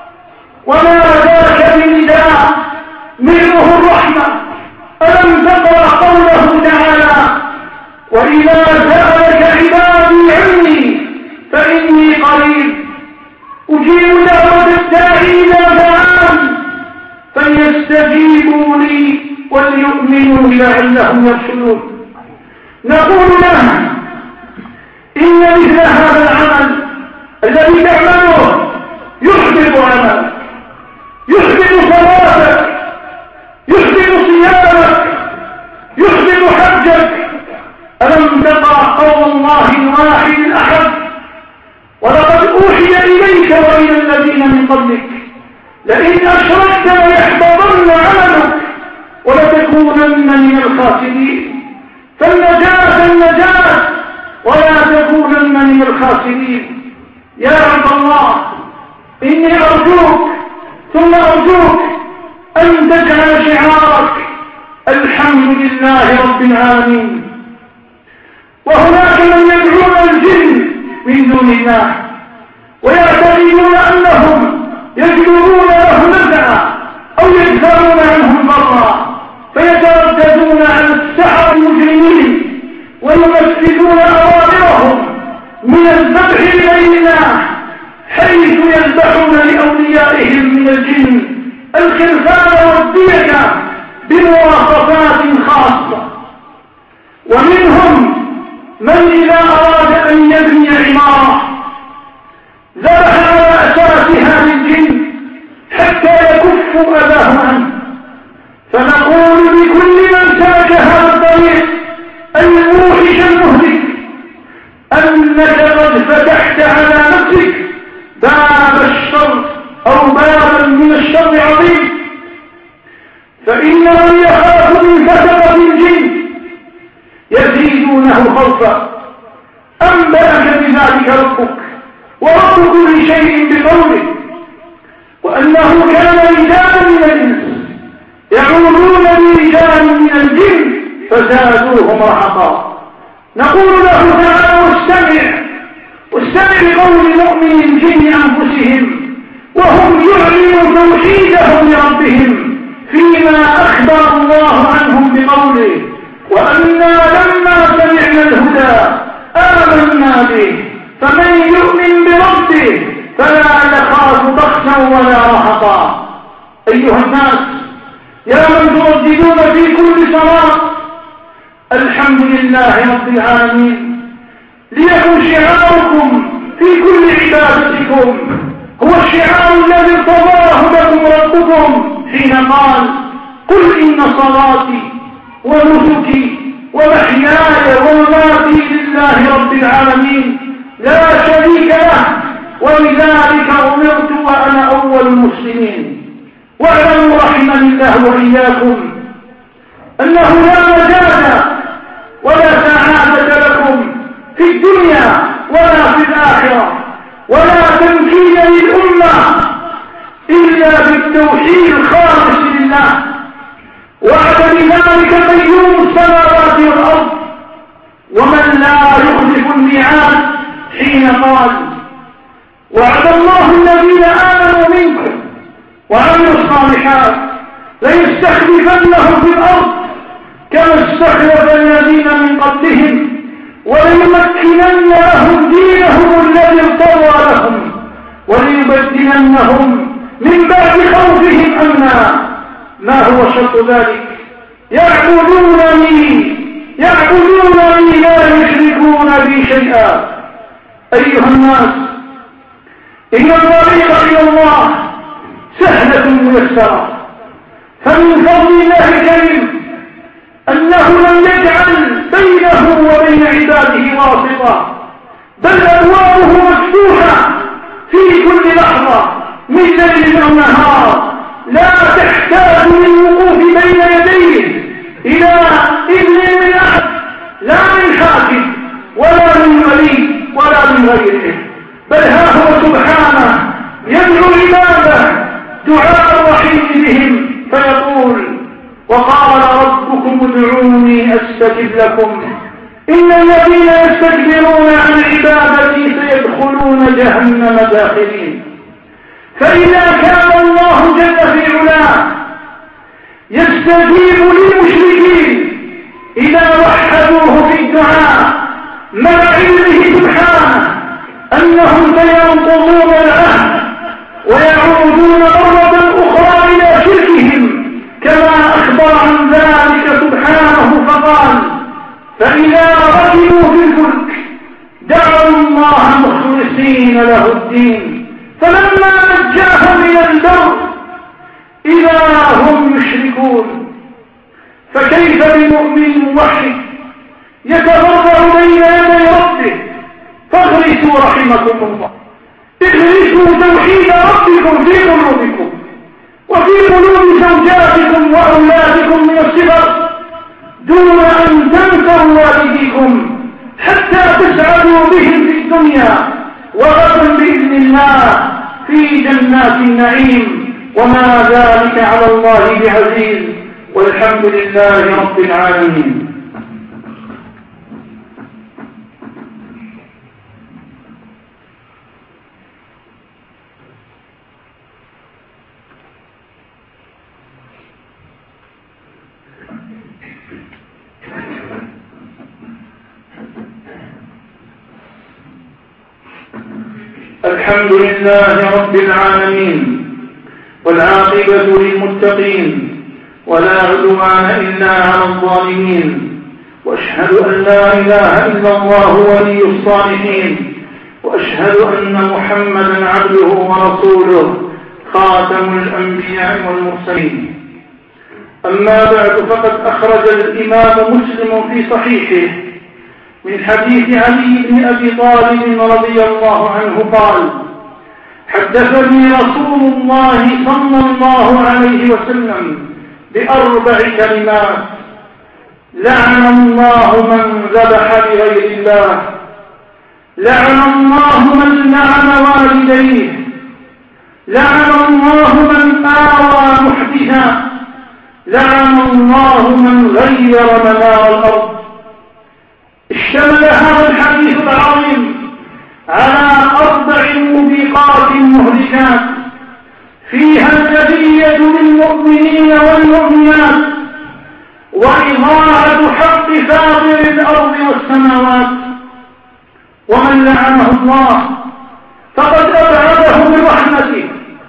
وناداك بنداء منه الرحمة؟ ألم تقرأ قوله تعالى وإذا سألك عبادي عني فإني قريب أجيب دعوة الداعي إذا دعان فليستجيبوا لي وليؤمنوا لعلهم يرشدون. نقول له إن مثل هذا العمل الذي تعمله يحبط عملك يحبط صلاتك يحبط صيامك يحبط حجك. ألم تقرأ قول الله الواحد الأحد ولقد أوحي إليك وإلى الذين من قبلك لئن أشركت ليحبطن عملك ولتكونن من الخاسرين. فالنجاة النجاة ولا تكونن من الخاسرين. يا عبد الله إني أرجوك ثم أرجوك أن تجعل شعارك الحمد لله رب العالمين. وهناك من يدعون الجن من دون الله ويعتقدون أنهم يجلبون له نفعا أو يدفعون عنهم ضرا فيترددون على السحر المجرمين ويمثلون أوامرهم من الذبح لغير الله، حيث يذبحون لأوليائهم من الجن الخرفان والديكة بمواصفات خاصة. ومنهم من إذا أراد أن يبني عمارة ذبح على أساسها للجن حتى يكفوا أذاه عنه. فنقول لكل من سلك هذا الطريق الموحش المهلك أنك قد فتحت على نفسك باب الشر أو بابا من الشر عظيم، فإنه يخاف من فترة الجن يزيدونه خوفا. أنبأك بذلك ربك ورب كل شيء بقوله وأنه كان رجال من الإنس يعودون برجال من الجن فزادوهم رهقا. نقول له تعالى واستمع واستمع لقول مؤمن الجن أنفسهم وهم يعلنوا توحيدهم لربهم فيما أخبر الله عنهم بقوله وأنا لما سمعنا الهدى آمنا به فمن يؤمن بربه فلا يخاف بخسا ولا رهقا. أيها الناس، يا من ترددون في كل صلاة الحمد لله رب العالمين، ليكن شعاركم في كل عبادتكم هو الشعار الذي ارتضاه لكم ربكم حين قال قل إن صلاتي ونسكي ومحياي ومماتي لله رب العالمين لا شريك له ولذلك أمرت وأنا أول المسلمين. واعلموا رحمني الله وإياكم أنه لا نجاة ولا سعادة لكم في الدنيا ولا في الآخرة ولا تمكين للأمة إلا بالتوحيد الخالص لله. وعد بذلك قيوم السماوات والأرض ومن لا يخلف الميعاد حين قال وعد الله الذين آمنوا منكم وعملوا الصالحات ليستخلفنهم في الأرض كما استخلف الذين من قبلهم وليمكنن لهم دينهم الذي ارتضى لهم وليبدلنهم من بعد خوفهم أمنا. ما هو شرط ذلك؟ يعبدونني يعبدونني لا يشركون بي شيئا. أيها الناس، إن الطريق إلى الله سهلة ميسرة، فمن فضل الله الكريم أنه لم يجعل بينه وبين عباده واسطة، بل أبوابه مفتوحة في كل لحظة من ليل أو نهار، لا تحتاج للوقوف بين يديه إلى إذن من أحد، لا من حاكم ولا من ولي ولا من غيره، بل ها هو سبحانه يدعو عباده دعاء الرحيم بهم فيقول وقال ربكم ادعوني أستجب لكم إن الذين يستكبرون عن عبادتي سيدخلون جهنم داخلين. فإذا كان الله جل في علاه يستجيب للمشركين إذا وحدوه في الدعاء مع علمه سبحانه أنهم سينقضون العهد ويعودون مرة أخرى إلى شركهم كما أخبر عن ذلك سبحانه فقال فإذا ركبوا في الفلك دعوا الله مخلصين له الدين فلما نجاهم إلى البر إذا هم يشركون. فكيف بمؤمن موحد يتضرع بين يدي ربه؟ فاغرسوا رحمكم الله، اغرسوا توحيد ربكم في قلوبكم وفي قلوب زوجاتكم وأولادكم من الصغر دون أن تنسوا والديكم حتى تسعدوا بهم في الدنيا وغدا بإذن الله في جنات النعيم، وما ذلك على الله بعزيز، والحمد لله رب العالمين. الحمد لله رب العالمين، والعاقبة للمتقين، ولا عدوان إلا على الظالمين، وأشهد أن لا إله إلا الله ولي الصالحين، وأشهد أن محمدا عبده ورسوله خاتم الأنبياء والمرسلين. أما بعد، فقد أخرج الإمام مسلم في صحيحه من حديث علي بن أبي طالب رضي الله عنه قال: حدثني رسول الله صلى الله عليه وسلم بأربع كلمات: لعن الله من ذبح لغير الله، لعن الله من لعن والديه، لعن الله من آوى محدثا، لعن الله من غير منار الأرض. اشتمل هذا الحديث العظيم على أربع موبقات مهلكات فيها الأذية للمؤمنين والمؤمنات، وإضاعة حق فاطر الأرض والسماوات. ومن لعنه الله فقد أبعده من رحمته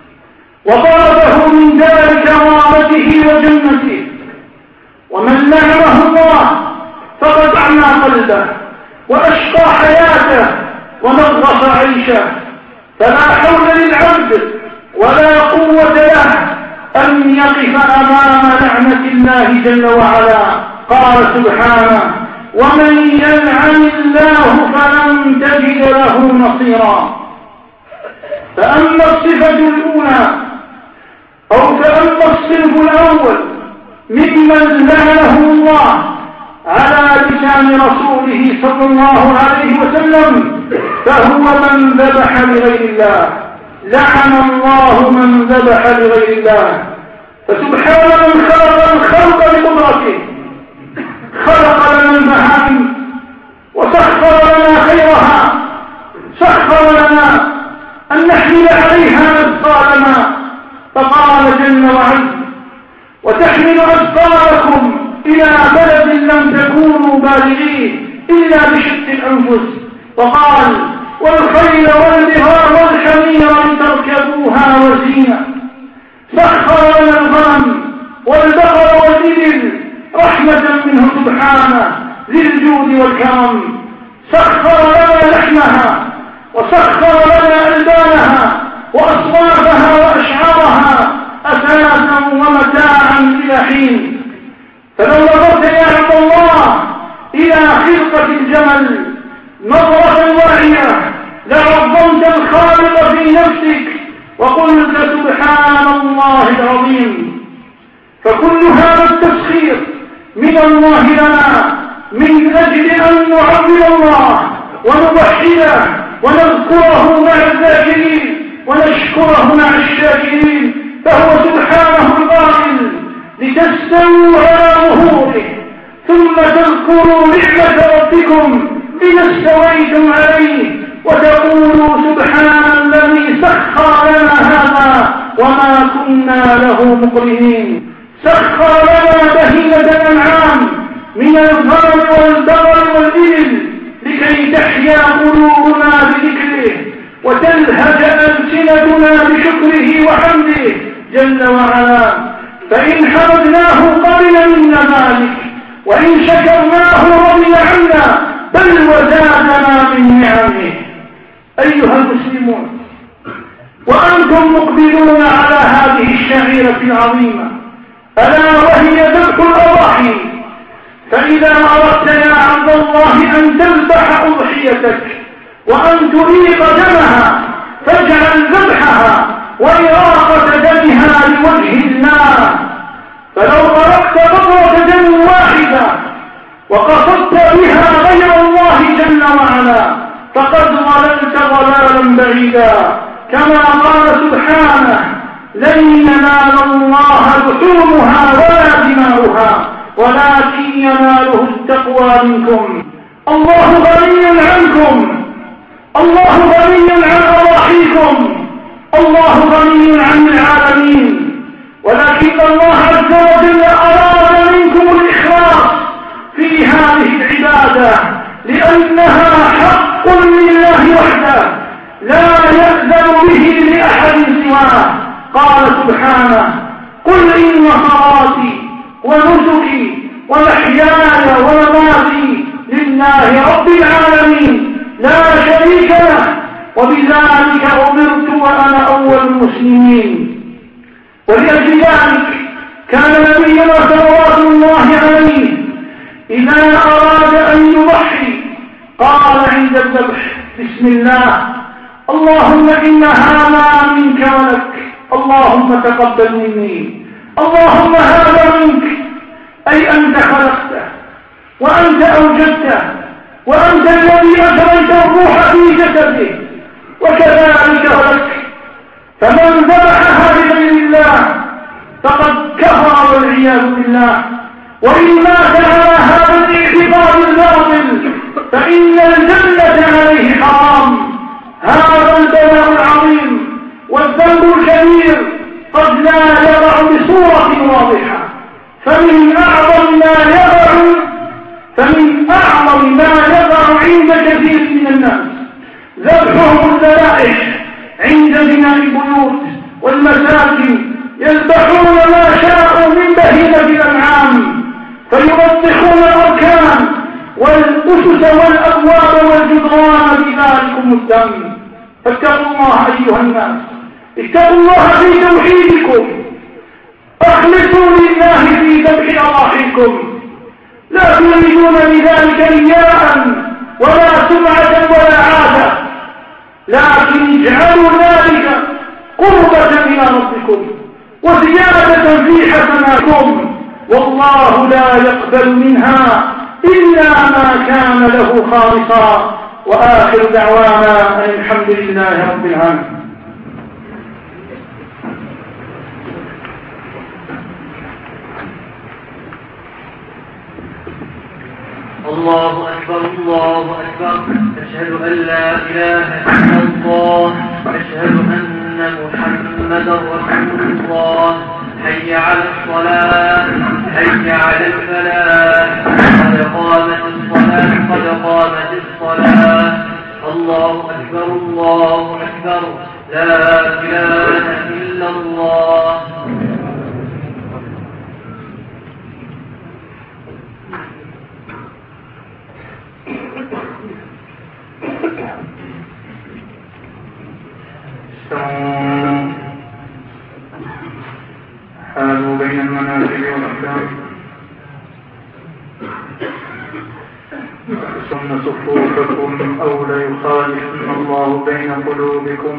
وطرده من دار كرامته وجنته، ومن لعنه الله فقد أعمى قلبه وأشقى حياته ونغص عيشه، فلا حول للعبد ولا قوة له أن يقف أمام لعنة الله جل وعلا. قال سبحانه: ومن يلعن الله فلن تجد له نصيرا. فأما الصفة الأولى أو فأما الصنف الأول ممن لعنه الله على لسان رسوله صلى الله عليه وسلم فهو من ذبح لغير الله. لعن الله من ذبح لغير الله. فسبحان من خلق الخلق بقدرته، خلق لنا المهام وسخر لنا خيرها، سخر لنا أن نحمل عليها أثقالنا، فقال جل وعلا: وتحمل أثقالكم إلى بلد لم تكونوا بالغيه إلا بشق الأنفس. وقال: والخيل والبغال والحمير لتركبوها وزينة. سخر لنا الغنم والبقر والإبل رحمة منه سبحانه للجود والكرم. سخر لنا لحمها وسخر لنا ألبانها وأصوافها وأشعارها أساسا ومتاعا إلى حين. فلو نظرت يا عبد الله إلى خلقة الجمل نظرة واعية لعظمت الخالق في نفسك وقلت: سبحان الله العظيم. فكل هذا التسخير من الله لنا من أجل أن نعظم الله ونوحده ونذكره مع الذاكرين ونشكره مع الشاكرين. فهو سبحانه القائل: لتستووا على ظهوره ثم تذكروا نعمة ربكم إذا استويتم عليه وتقولوا سبحان الذي سخر لنا هذا وما كنا له مقرنين. سخر لنا بهيمة الأنعام من الغنم والبقر والإبل لكي تحيا قلوبنا بذكره وتلهج ألسنتنا بشكره وحمده جل وعلا. فإن حمدناه قبل منا ذلك، وإن شكرناه رضي عنا، بل وزادنا من نعمه. أيها المسلمون، وأنتم مقبلون على هذه الشعيرة العظيمة ألا وهي ذبح الأضاحي، فإذا أردت يا عبد الله أن تذبح أضحيتك وأن تريق دمها فاجعل ذبحها وإراقة دمها لوجه الله. فلو تركت قطرة دم واحدة وقصدت بها غير الله جل وعلا فقد ضللت ضلالا بعيدا، كما قال سبحانه: لن ينال الله لحومها ولا دماؤها ولكن يناله التقوى منكم. الله غني عنكم، الله غني عن أضاحيكم، الله غني عن العالمين، ولكن الله عز وجل أراد منكم الإخلاص في هذه العبادة لأنها حق لله وحده لا يأذن قال سبحانه: قل إن صلاتي ونسكي ومحياي ومماتي لله رب العالمين لا شريك له وبذلك أمرت وأنا أول المسلمين. ولأجل ذلك كان نبينا صلوات الله عليه إذا أراد أن يضحي قال عند الذبح: بسم الله، اللهم إن هذا منك ولك، اللهم تقبل مني، اللهم هذا منك، أي أنت خلقته وأنت أوجدته وأنت الذي أجريت الروح في جسده، وكذلك ولك. فمن ذبحها لغير الله فقد كفر والعياذ بالله. وإن مات على هذا الاعتقاد الباطل فإن الجنة عليه حرام. هذا البلاء العظيم والذنب الكبير قد لا يقع بصورة واضحة، فمن أعظم ما يقع فمن أعظم ما يقع عند كثير من الناس ذبحهم الذبائح عند بناء البيوت والمساكن، يذبحون ما شاءوا من بهيمة الأنعام، فيوضحون الأركان والأسس والأبواب والجدران بذلكم الدم. فاتقوا الله أيها الناس، اتقوا الله في توحيدكم، اخلصوا لله في ذبح أضاحيكم، لا تريدون بذلك رياء ولا سمعة ولا عادة، لكن اجعلوا ذلك قربة إلى ربكم وزيادة في حسناتكم، والله لا يقبل منها إلا ما كان له خالصا. وآخر دعوانا أن الحمد لله رب العالمين. الله أكبر الله أكبر، أشهد أن لا إله إلا الله، أشهد أن محمدا رسول الله. حي على الصلاة، حي على الفلاح، قد قامت الصلاة قد قامت الصلاة. الله أكبر الله أكبر، لا إله إلا الله. حالوا بين المنازل والأحكام، ثم صفوفكم أو ليخالفن الله بين قلوبكم.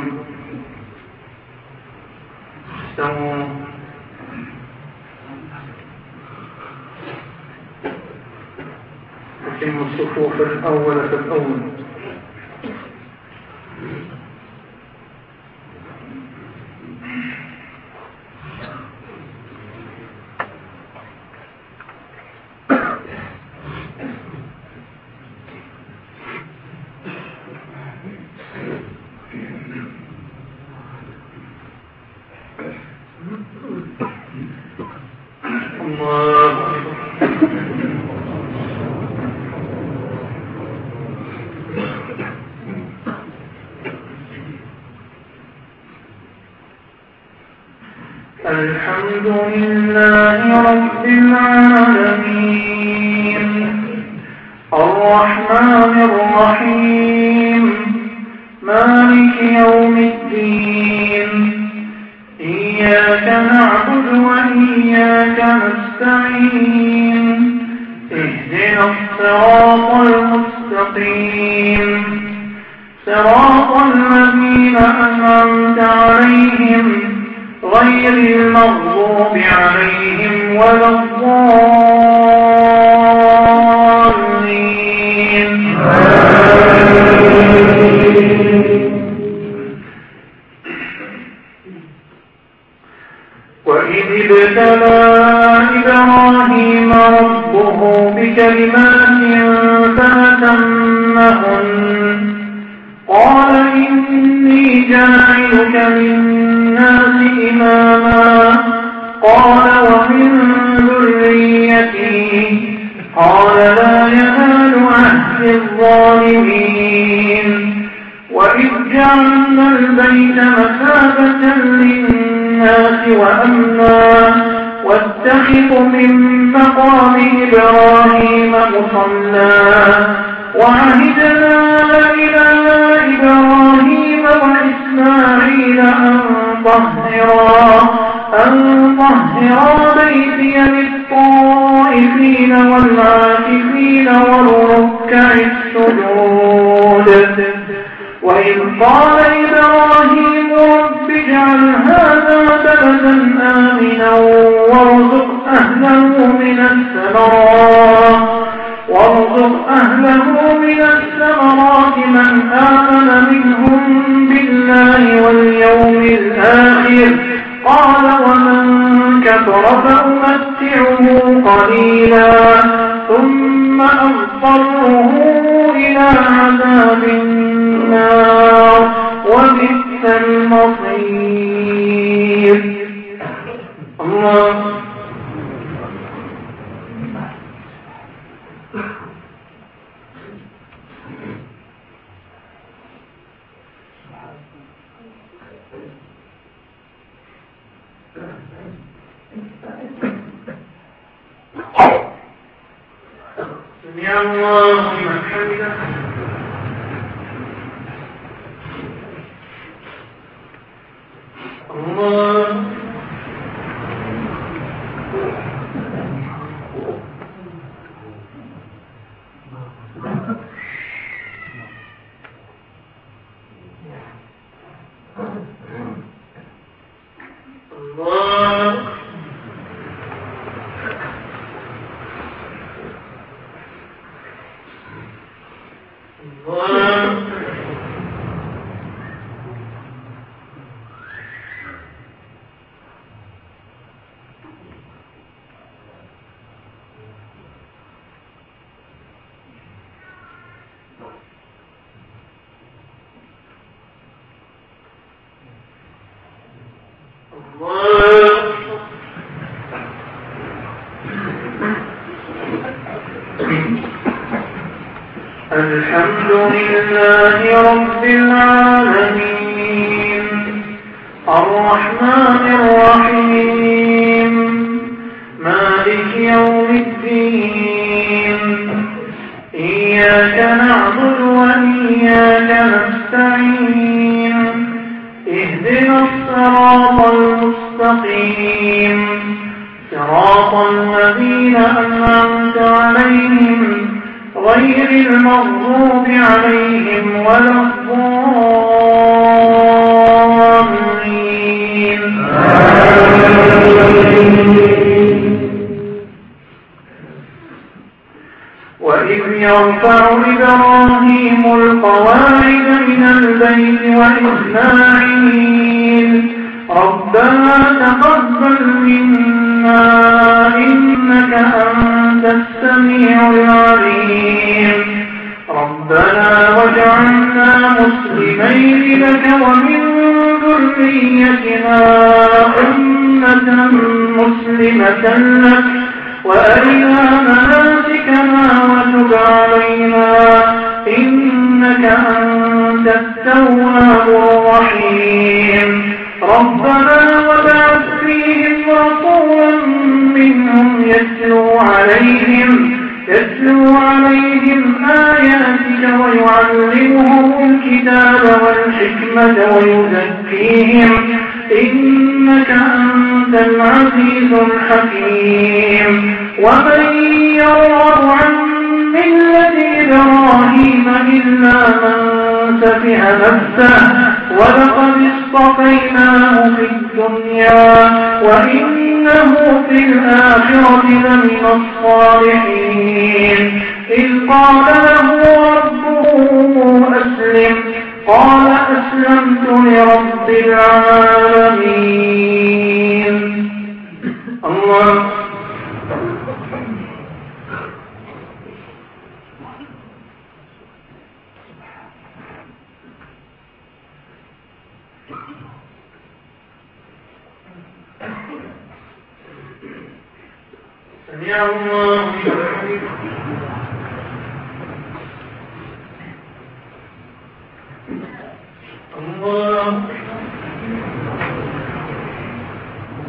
استووا. أتموا الصفوف الأول فالأول. الحمد لله رب العالمين الرحمن الرحيم مالك يوم الدين إياك نعبد وإياك نستعين اهدنا الصراط المستقيم صراط الذين أنعمت عليهم غير المغضوب عليهم ولا الضالين. وإذ ابتلى إبراهيم ربه بكلمات فأتمهن قال إني جاعلك للناس إماما قال ومن ذريتي قال لا ينال عهد الظالمين. وإذ جعلنا البيت مثابة للناس وأمنا واتخذ من مقام إبراهيم مصلى وعهدنا إلى إبراهيم وإسماعيل أن طهرا أن طهرا بيتي للطائفين والعاكفين والركع السجود وإذ قال إبراهيم رب اجعل هذا بلدا آمنا وارزق أهله من الثمرات وارزق أهله من الثمرات من آمن منهم بالله واليوم الآخر قال ومن كفر فأمتعه قليلا ثم أضطره إلى عذاب النار وبئس المصير. الله سمع الله لمن حمده. الله الحمد لله رب العالمين الرحمن الرحيم مالك يوم الدين إياك نعبد وإياك نستعين اهدنا الصراط المستقيم صراط الذين أنعمت عليهم غير المغضوب عليهم ولا الضالين. وإذ يرفع إبراهيم القواعد من البيت وإسماعيل ربنا تقبل منا إنك أنت السميع العليم ربنا واجعلنا مسلمين لك ومن ذريتنا أمة مسلمة لك وأرنا مناسكنا وتب علينا إنك أنت التواب الرحيم ربنا وابعث فيهم رسولا منهم يتلو عليهم يتلو عليهم آياتك ويعلمهم الكتاب والحكمة ويزكيهم إنك أنت العزيز الحكيم ومن يرغب عن ملة إبراهيم إلا من سفه نفسه ولقد اصطفيناه في الدنيا وإنه في الآخرة لمن الصالحين إذ قال له ربه أسلم قال أسلمت لرب العالمين. الله سمع الله لمن حمده. الله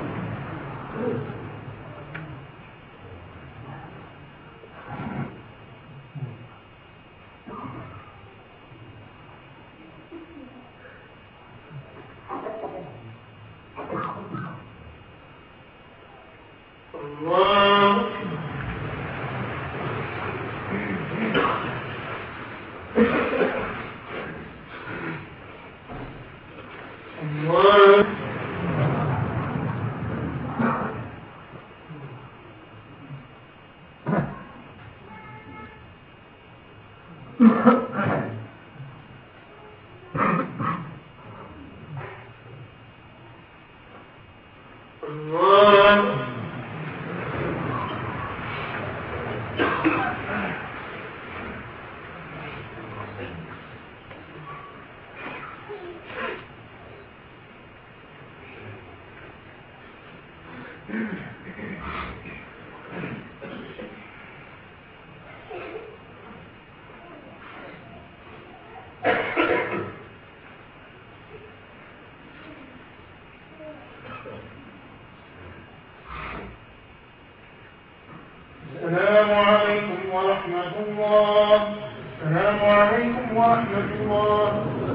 السلام عليكم ورحمة الله. السلام عليكم ورحمة الله.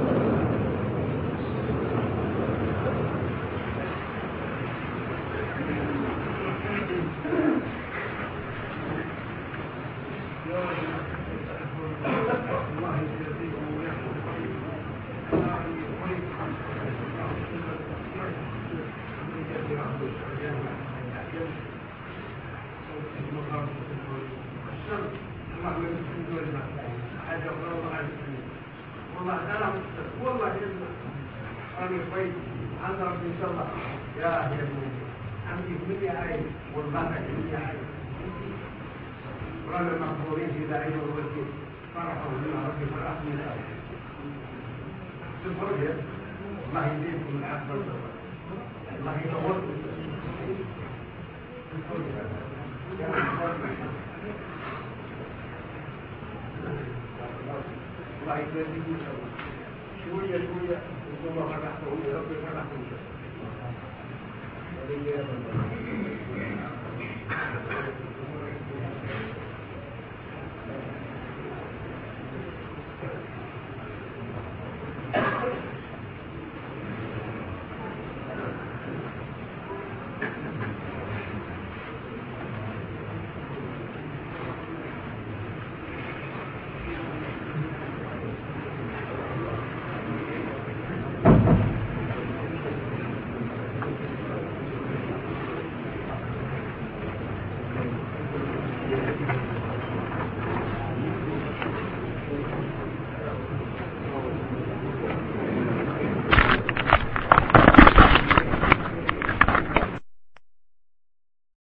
والله انا والله انا كويس عند ربي ان شاء الله يا يا ابني عندي كل عين والله كل عين رانا مقبولين في داعي والوكيل فرحوا بنا ربي فرح من الاول شوفوا يا الله يزيدكم العافيه الله يطولكم الله يجزيكم شويه شويه ثم فرحتم يا رب فرحتم